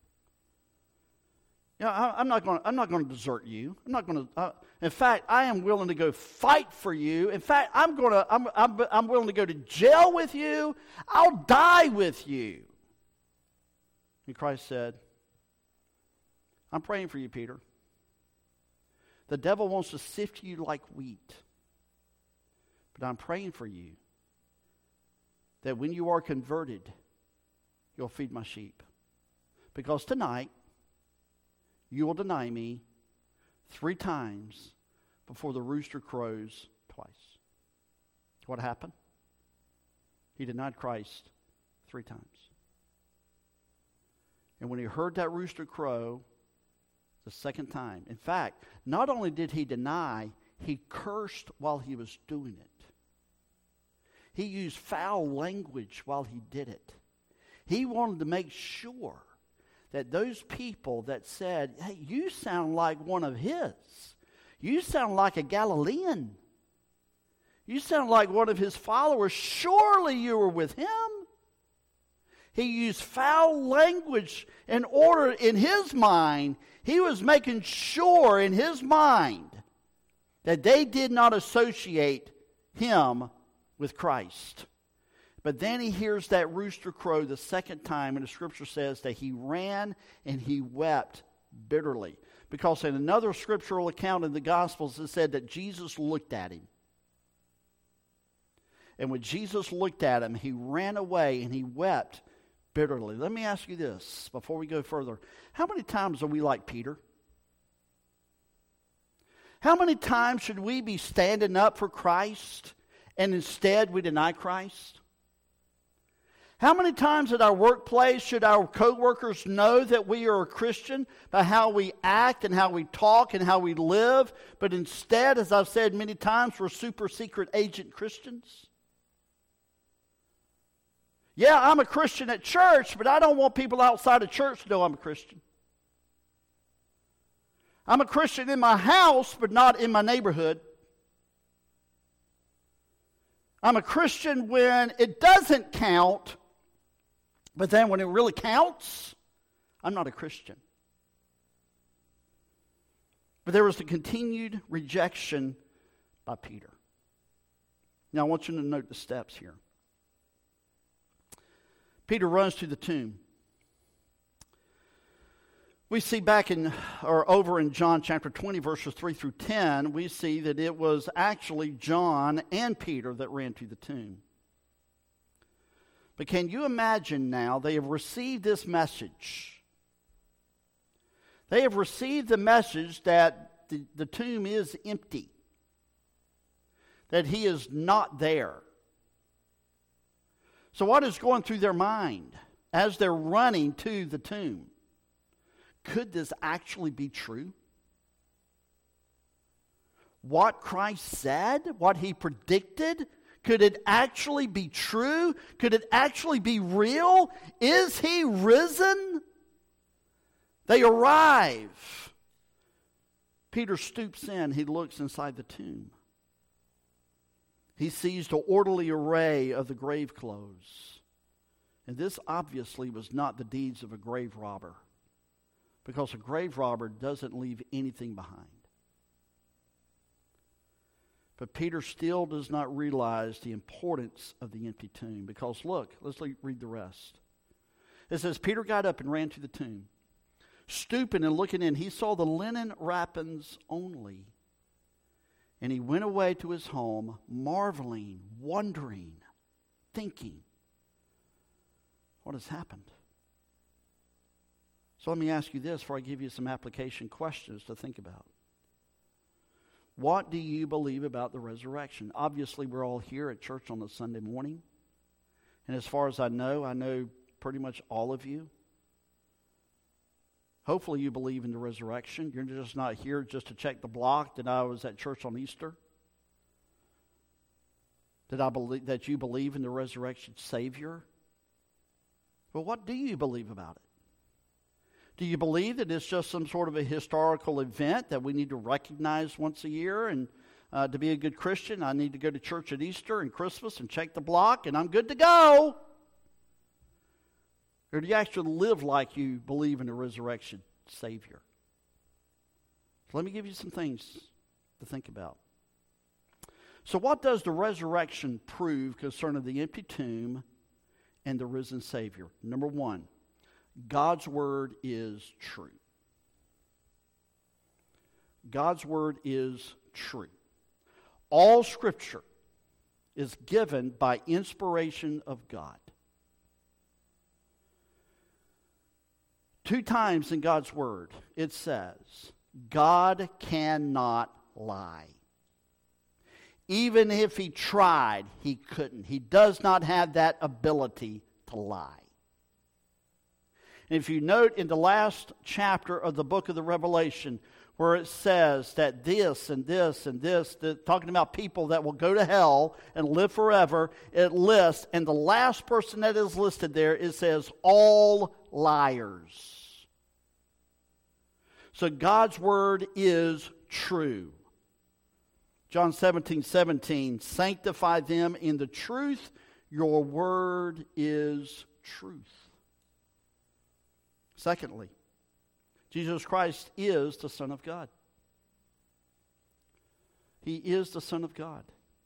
You know, I, I'm not going. I'm not going to desert you. I'm not going to. Uh, in fact, I am willing to go fight for you. In fact, I'm going to. I'm, I'm. I'm willing to go to jail with you. I'll die with you. And Christ said, I'm praying for you, Peter. The devil wants to sift you like wheat. But I'm praying for you that when you are converted, you'll feed my sheep. Because tonight, you will deny me three times before the rooster crows twice. What happened? He denied Christ three times. And when he heard that rooster crow the second time, in fact, not only did he deny, he cursed while he was doing it. He used foul language while he did it. He wanted to make sure that those people that said, hey, you sound like one of his. You sound like a Galilean. You sound like one of his followers. Surely you were with him. He used foul language in order, in his mind, he was making sure in his mind that they did not associate him with Christ. But then he hears that rooster crow the second time, and the scripture says that he ran and he wept bitterly. Because in another scriptural account in the Gospels, it said that Jesus looked at him. And when Jesus looked at him, he ran away and he wept bitterly. Let me ask you this before we go further. How many times are we like Peter? How many times should we be standing up for Christ and instead we deny Christ? How many times at our workplace should our co-workers know that we are a Christian by how we act and how we talk and how we live, but instead, as I've said many times, we're super secret agent Christians? Yeah, I'm a Christian at church, but I don't want people outside of church to know I'm a Christian. I'm a Christian in my house, but not in my neighborhood. I'm a Christian when it doesn't count, but then when it really counts, I'm not a Christian. But there was the continued rejection by Peter. Now I want you to note the steps here. Peter runs to the tomb. We see back in, or over in John chapter twenty, verses three through ten, we see that it was actually John and Peter that ran to the tomb. But can you imagine now, they have received this message. They have received the message that the, the tomb is empty. That he is not there. So what is going through their mind as they're running to the tomb? Could this actually be true? What Christ said, what he predicted, could it actually be true? Could it actually be real? Is he risen? They arrive. Peter stoops in. He looks inside the tomb. He sees the orderly array of the grave clothes. And this obviously was not the deeds of a grave robber, because a grave robber doesn't leave anything behind. But Peter still does not realize the importance of the empty tomb, because look, let's read the rest. It says, Peter got up and ran to the tomb. Stooping and looking in, he saw the linen wrappings only. And he went away to his home, marveling, wondering, thinking, what has happened? So let me ask you this before I give you some application questions to think about. What do you believe about the resurrection? Obviously, we're all here at church on a Sunday morning. And as far as I know, I know pretty much all of you. Hopefully you believe in the resurrection. You're just not here just to check the block that I was at church on Easter. That I believe that you believe in the resurrection Savior. Well, what do you believe about it? Do you believe that it's just some sort of a historical event that we need to recognize once a year, and uh, to be a good Christian, I need to go to church at Easter and Christmas and check the block and I'm good to go? Or do you actually live like you believe in the resurrection Savior? So let me give you some things to think about. So what does the resurrection prove concerning the empty tomb and the risen Savior? Number one, God's word is true. God's word is true. All Scripture is given by inspiration of God. Two times in God's word it says, God cannot lie. Even if he tried, he couldn't. He does not have that ability to lie. And if you note in the last chapter of the book of the Revelation, where it says that this and this and this, the, talking about people that will go to hell and live forever, it lists, and the last person that is listed there, it says, all liars. So God's word is true. John seventeen seventeen, sanctify them in the truth. Your word is truth. Secondly, Jesus Christ is the Son of God. He is the Son of God.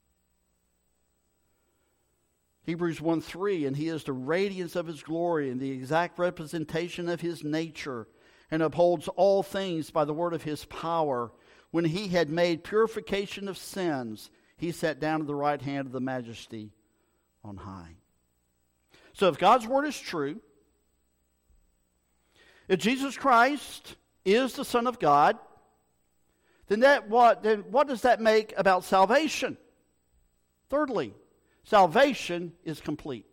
Hebrews one three, and he is the radiance of his glory and the exact representation of his nature, and upholds all things by the word of his power. When he had made purification of sins, he sat down at the right hand of the Majesty on high. So if God's word is true, if Jesus Christ is the Son of God, then that what then what does that make about salvation? Thirdly, salvation is complete.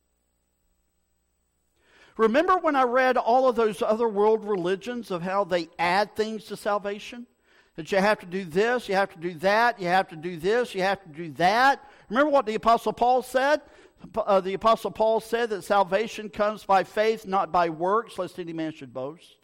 Remember when I read all of those other world religions of how they add things to salvation? That you have to do this, you have to do that, you have to do this, you have to do that. Remember what the Apostle Paul said? Uh, the Apostle Paul said that salvation comes by faith, not by works, lest any man should boast.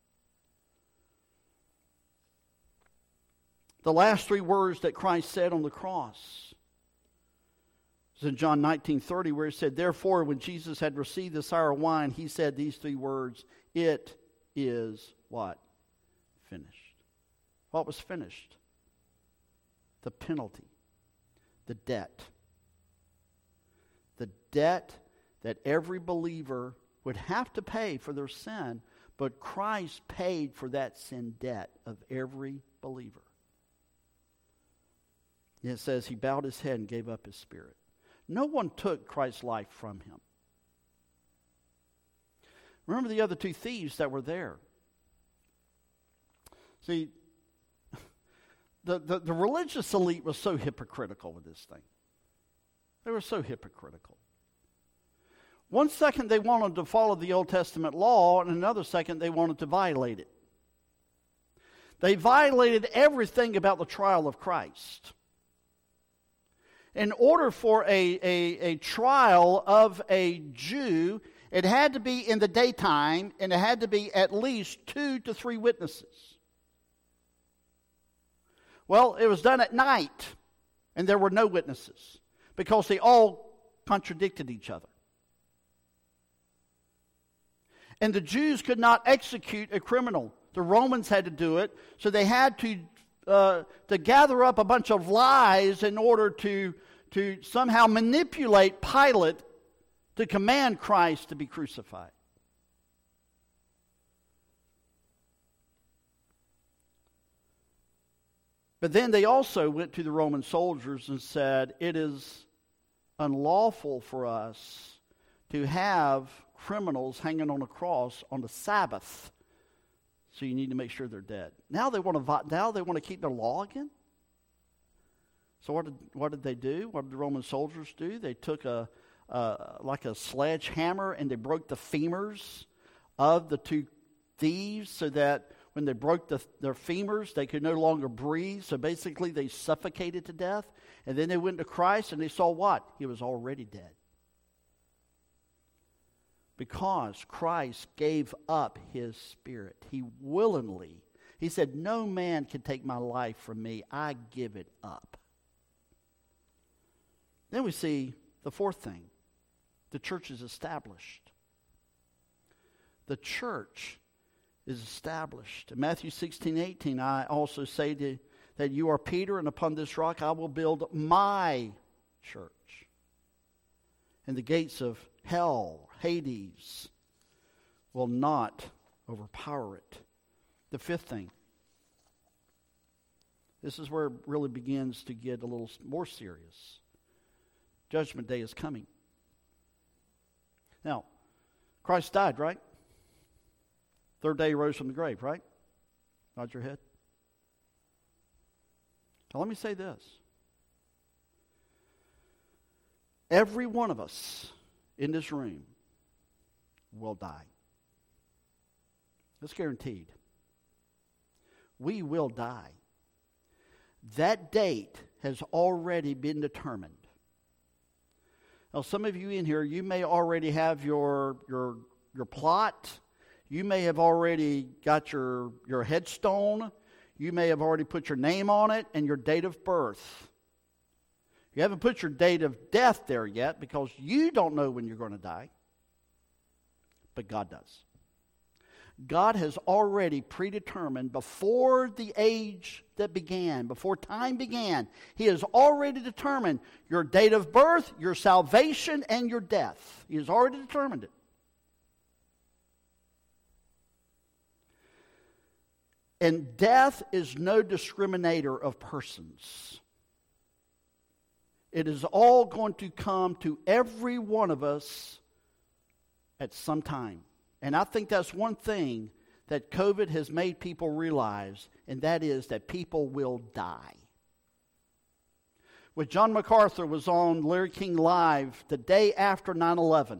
The last three words that Christ said on the cross is in John nineteen thirty, where he said, therefore, when Jesus had received the sour wine, he said these three words, it is what? Finished. What was finished? The penalty, the debt. The debt that every believer would have to pay for their sin, but Christ paid for that sin debt of every believer. And it says he bowed his head and gave up his spirit. No one took Christ's life from him. Remember the other two thieves that were there. See, the, the, the religious elite was so hypocritical with this thing. They were so hypocritical. One second they wanted to follow the Old Testament law, and another second they wanted to violate it. They violated everything about the trial of Christ. In order for a, a, a trial of a Jew, it had to be in the daytime, and it had to be at least two to three witnesses. Well, it was done at night, and there were no witnesses, because they all contradicted each other. And the Jews could not execute a criminal. The Romans had to do it, so they had to uh, to gather up a bunch of lies in order to, to somehow manipulate Pilate to command Christ to be crucified. But then they also went to the Roman soldiers and said, it is unlawful for us to have criminals hanging on a cross on the Sabbath. So you need to make sure they're dead. Now they want to now they want to keep their law again. So what did what did they do? What did the Roman soldiers do? They took a uh, like a sledgehammer and they broke the femurs of the two thieves, so that when they broke the, their femurs, they could no longer breathe. So basically, they suffocated to death. And then they went to Christ and they saw what? He was already dead. Because Christ gave up his spirit. He willingly, he said, no man can take my life from me. I give it up. Then we see the fourth thing. The church is established. The church is established. In Matthew sixteen eighteen, I also say to, that you are Peter, and upon this rock I will build my church. And the gates of hell, Hades, will not overpower it. The fifth thing. This is where it really begins to get a little more serious. Judgment Day is coming. Now, Christ died, right? Third day he rose from the grave, right? Nod your head. Now let me say this. Every one of us in this room will die. That's guaranteed. We will die. That date has already been determined. Now, some of you in here, you may already have your your your plot. You may have already got your, your headstone. You may have already put your name on it and your date of birth. You haven't put your date of death there yet because you don't know when you're going to die. But God does. God has already predetermined before the age that began, before time began, He has already determined your date of birth, your salvation, and your death. He has already determined it. And death is no discriminator of persons. It is all going to come to every one of us at some time. And I think that's one thing that COVID has made people realize, and that is that people will die. When John MacArthur was on Larry King Live the day after nine eleven,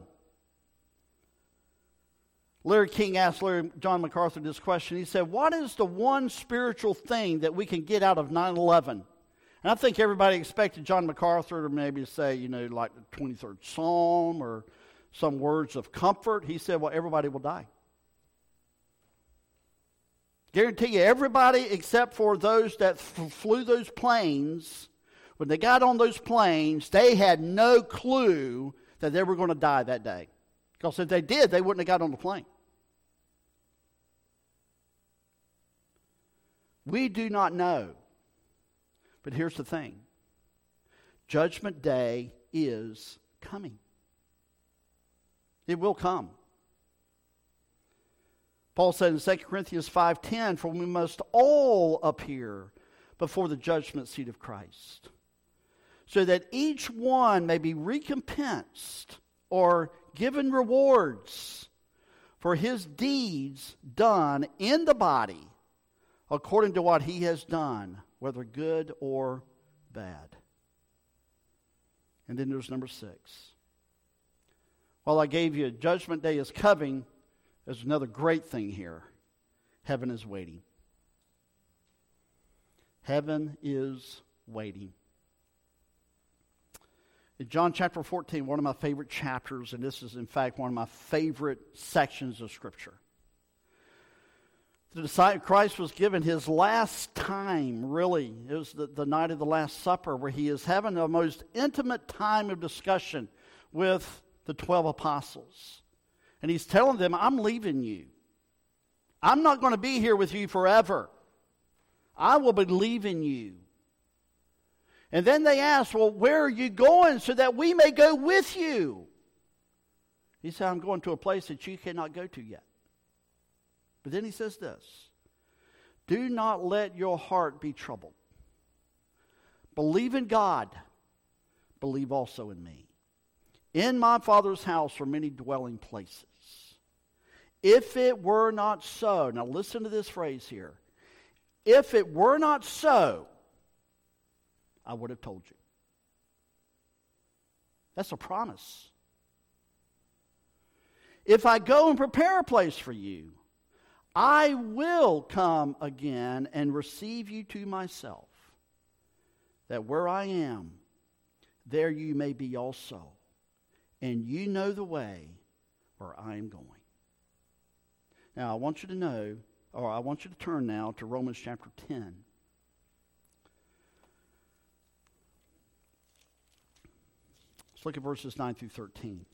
Larry King asked Larry, John MacArthur this question. He said, what is the one spiritual thing that we can get out of nine eleven? And I think everybody expected John MacArthur to maybe say, you know, like the twenty-third Psalm or some words of comfort. He said, well, everybody will die. Guarantee you, everybody except for those that f- flew those planes, when they got on those planes, they had no clue that they were going to die that day. Because if they did, they wouldn't have got on the plane. We do not know. But here's the thing. Judgment Day is coming. It will come. Paul said in Second Corinthians five ten, for we must all appear before the judgment seat of Christ, so that each one may be recompensed or given rewards for his deeds done in the body according to what he has done, whether good or bad. And then there's number six. While I gave you Judgment Day is coming, there's another great thing here. Heaven is waiting. Heaven is waiting. In John chapter fourteen, one of my favorite chapters, and this is in fact one of my favorite sections of Scripture. The disciple, Christ was given his last time, really. It was the, the night of the Last Supper, where he is having the most intimate time of discussion with the twelve apostles. And he's telling them, I'm leaving you. I'm not going to be here with you forever. I will be leaving you. And then they asked, well, where are you going so that we may go with you? He said, I'm going to a place that you cannot go to yet. But then he says this, do not let your heart be troubled. Believe in God. Believe also in me. In my Father's house are many dwelling places. If it were not so, now listen to this phrase here. If it were not so, I would have told you. That's a promise. If I go and prepare a place for you, I will come again and receive you to myself, that where I am, there you may be also. And you know the way where I am going. Now, I want you to know, or I want you to turn now to Romans chapter ten. Let's look at verses nine through thirteen.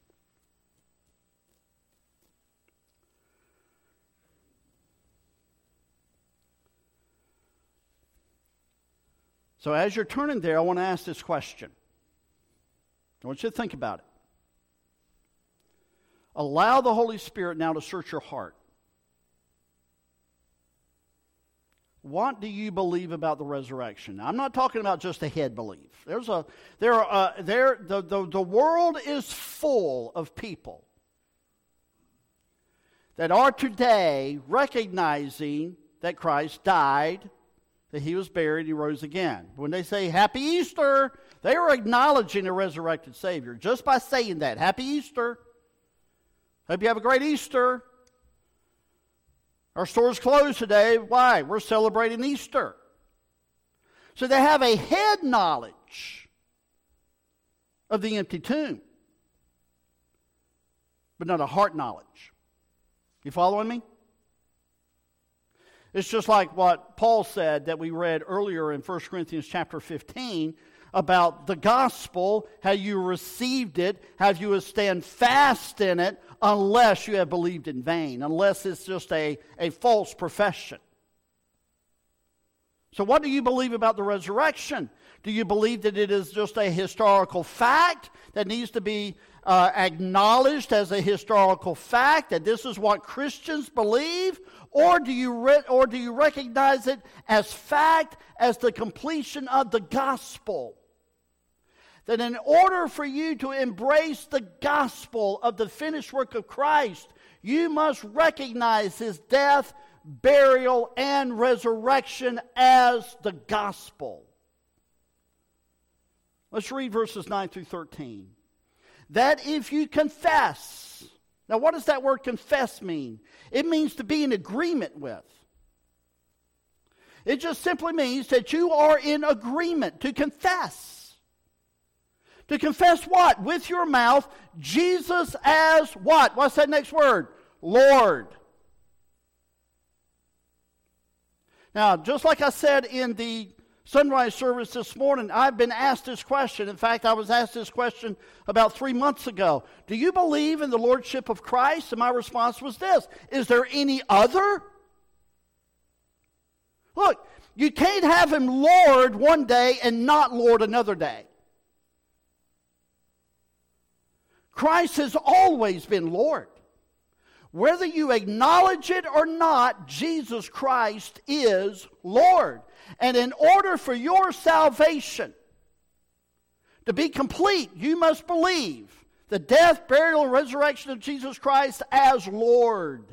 So as you're turning there, I want to ask this question. I want you to think about it. Allow the Holy Spirit now to search your heart. What do you believe about the resurrection? I'm not talking about just a head belief. There's a there are uh, there the, the the world is full of people that are today recognizing that Christ died, that he was buried, he rose again. When they say Happy Easter, they are acknowledging a resurrected Savior just by saying that. Happy Easter. Hope you have a great Easter. Our store's closed today. Why? We're celebrating Easter. So they have a head knowledge of the empty tomb, but not a heart knowledge. You following me? It's just like what Paul said that we read earlier in First Corinthians chapter fifteen about the gospel, how you received it, how you would stand fast in it unless you have believed in vain, unless it's just a, a false profession. So what do you believe about the resurrection? Do you believe that it is just a historical fact that needs to be uh, acknowledged as a historical fact, that this is what Christians believe? Or do you re- or do you recognize it as fact, as the completion of the gospel? That in order for you to embrace the gospel of the finished work of Christ, you must recognize his death, burial, and resurrection as the gospel. Let's read verses nine through thirteen. That if you confess. Now, what does that word confess mean? It means to be in agreement with. It just simply means that you are in agreement, to confess. To confess what? With your mouth, Jesus as what? What's that next word? Lord. Now, just like I said in the sunrise service this morning, I've been asked this question. In fact, I was asked this question about three months ago. Do you believe in the Lordship of Christ? And my response was this: is there any other? Look, you can't have him Lord one day and not Lord another day. Christ has always been Lord. Whether you acknowledge it or not, Jesus Christ is Lord. And in order for your salvation to be complete, you must believe the death, burial, and resurrection of Jesus Christ as Lord.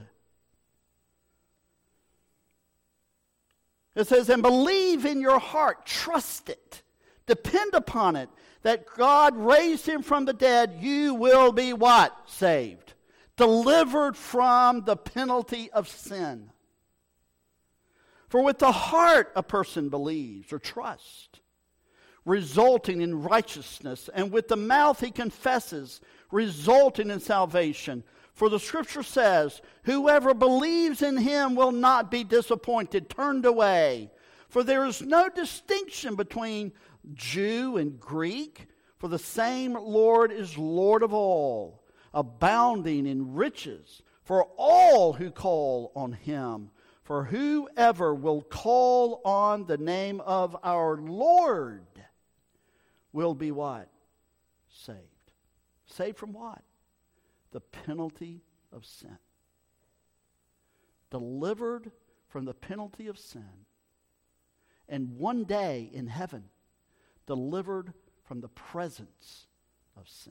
It says, and believe in your heart, trust it, depend upon it, that God raised him from the dead, you will be what? Saved. Delivered from the penalty of sin. For with the heart a person believes or trusts, resulting in righteousness, and with the mouth he confesses, resulting in salvation. For the scripture says, whoever believes in him will not be disappointed, turned away. For there is no distinction between Jew and Greek, for the same Lord is Lord of all, abounding in riches for all who call on him. For whoever will call on the name of our Lord will be what? Saved. Saved from what? The penalty of sin. Delivered from the penalty of sin. And one day in heaven, delivered from the presence of sin.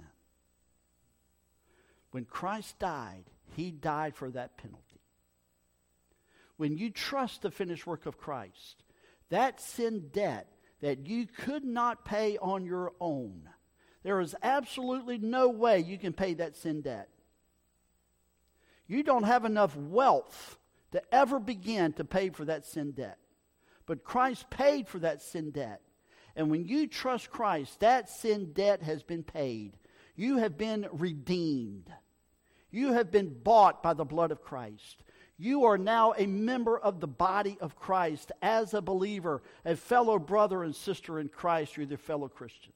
When Christ died, he died for that penalty. When you trust the finished work of Christ, that sin debt that you could not pay on your own, there is absolutely no way you can pay that sin debt. You don't have enough wealth to ever begin to pay for that sin debt. But Christ paid for that sin debt. And when you trust Christ, that sin debt has been paid. You have been redeemed. You have been bought by the blood of Christ. You are now a member of the body of Christ as a believer, a fellow brother and sister in Christ. You're their fellow Christians.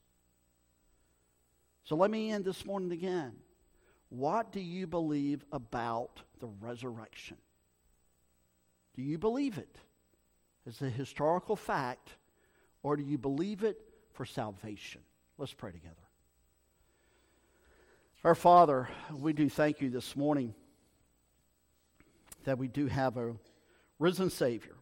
So let me end this morning again. What do you believe about the resurrection? Do you believe it as a historical fact, or do you believe it for salvation? Let's pray together. Our Father, we do thank you this morning that we do have a risen Savior.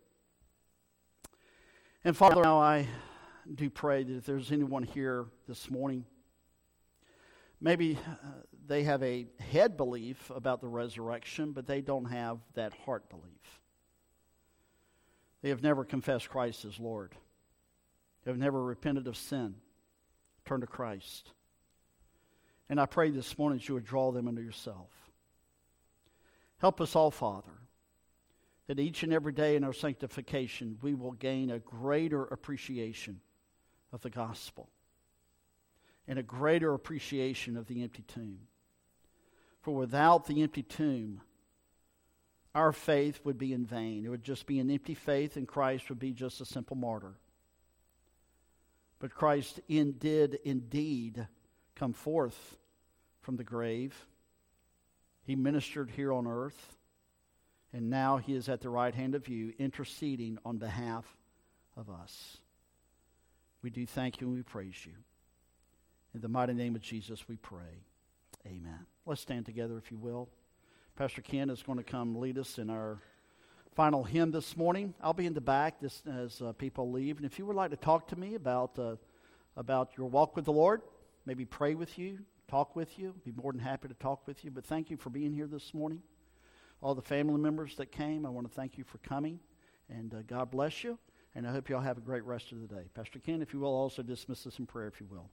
And Father, now I do pray that if there's anyone here this morning, maybe uh, they have a head belief about the resurrection, but they don't have that heart belief. They have never confessed Christ as Lord. They have never repented of sin, turned to Christ. And I pray this morning that you would draw them into yourself. Help us all, Father, that each and every day in our sanctification we will gain a greater appreciation of the gospel and a greater appreciation of the empty tomb. For without the empty tomb, our faith would be in vain. It would just be an empty faith, and Christ would be just a simple martyr. But Christ in, did indeed come forth from the grave. He ministered here on earth, and now he is at the right hand of you, interceding on behalf of us. We do thank you and we praise you. In the mighty name of Jesus we pray. Amen. Let's stand together if you will. Pastor Ken is going to come lead us in our final hymn this morning. I'll be in the back this, as uh, people leave. And if you would like to talk to me about, uh, about your walk with the Lord, maybe pray with you, talk with you, I'd be more than happy to talk with you. But thank you for being here this morning. All the family members that came, I want to thank you for coming. And uh, God bless you. And I hope you all have a great rest of the day. Pastor Ken, if you will, also dismiss us in prayer, if you will.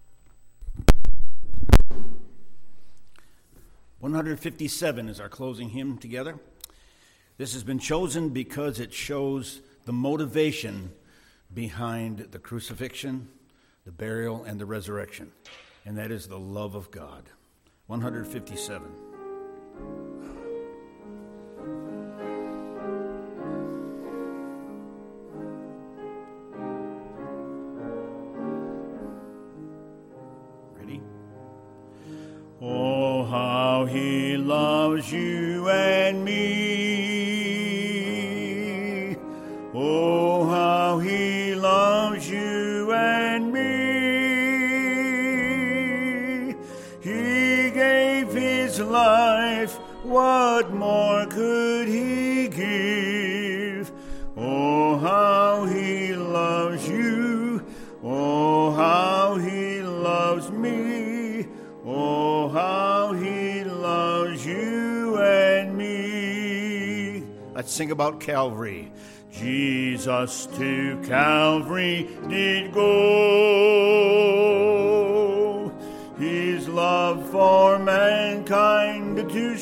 one fifty-seven is our closing hymn together. This has been chosen because it shows the motivation behind the crucifixion, the burial, and the resurrection, and that is the love of God. one fifty-seven. Oh, how he loves you and me. Oh, how he loves you and me. He gave his life, what more could he give? Oh, how he loves you. Oh, how he loves me. Oh, how he loves you and me. Let's sing about Calvary. Jesus to Calvary did go, his love for mankind to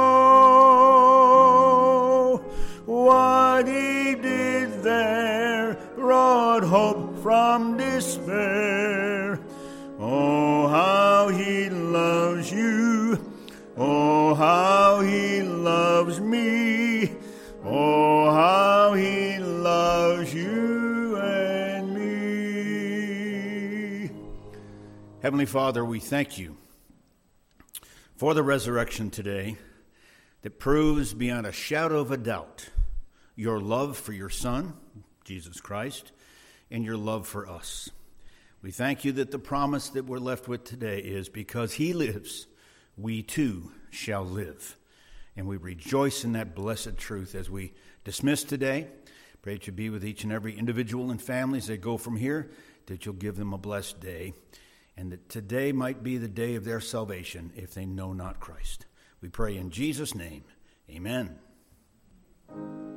show. What he did there brought hope from despair. Oh, how he loves you. Oh, how he loves me. Oh, how he loves you and me. Heavenly Father, we thank you for the resurrection today that proves beyond a shadow of a doubt your love for your Son, Jesus Christ, and your love for us. We thank you that the promise that we're left with today is because he lives, we too shall live. And we rejoice in that blessed truth as we dismiss today. Pray that you be with each and every individual and family as they go from here, that you'll give them a blessed day, and that today might be the day of their salvation if they know not Christ. We pray in Jesus' name. Amen.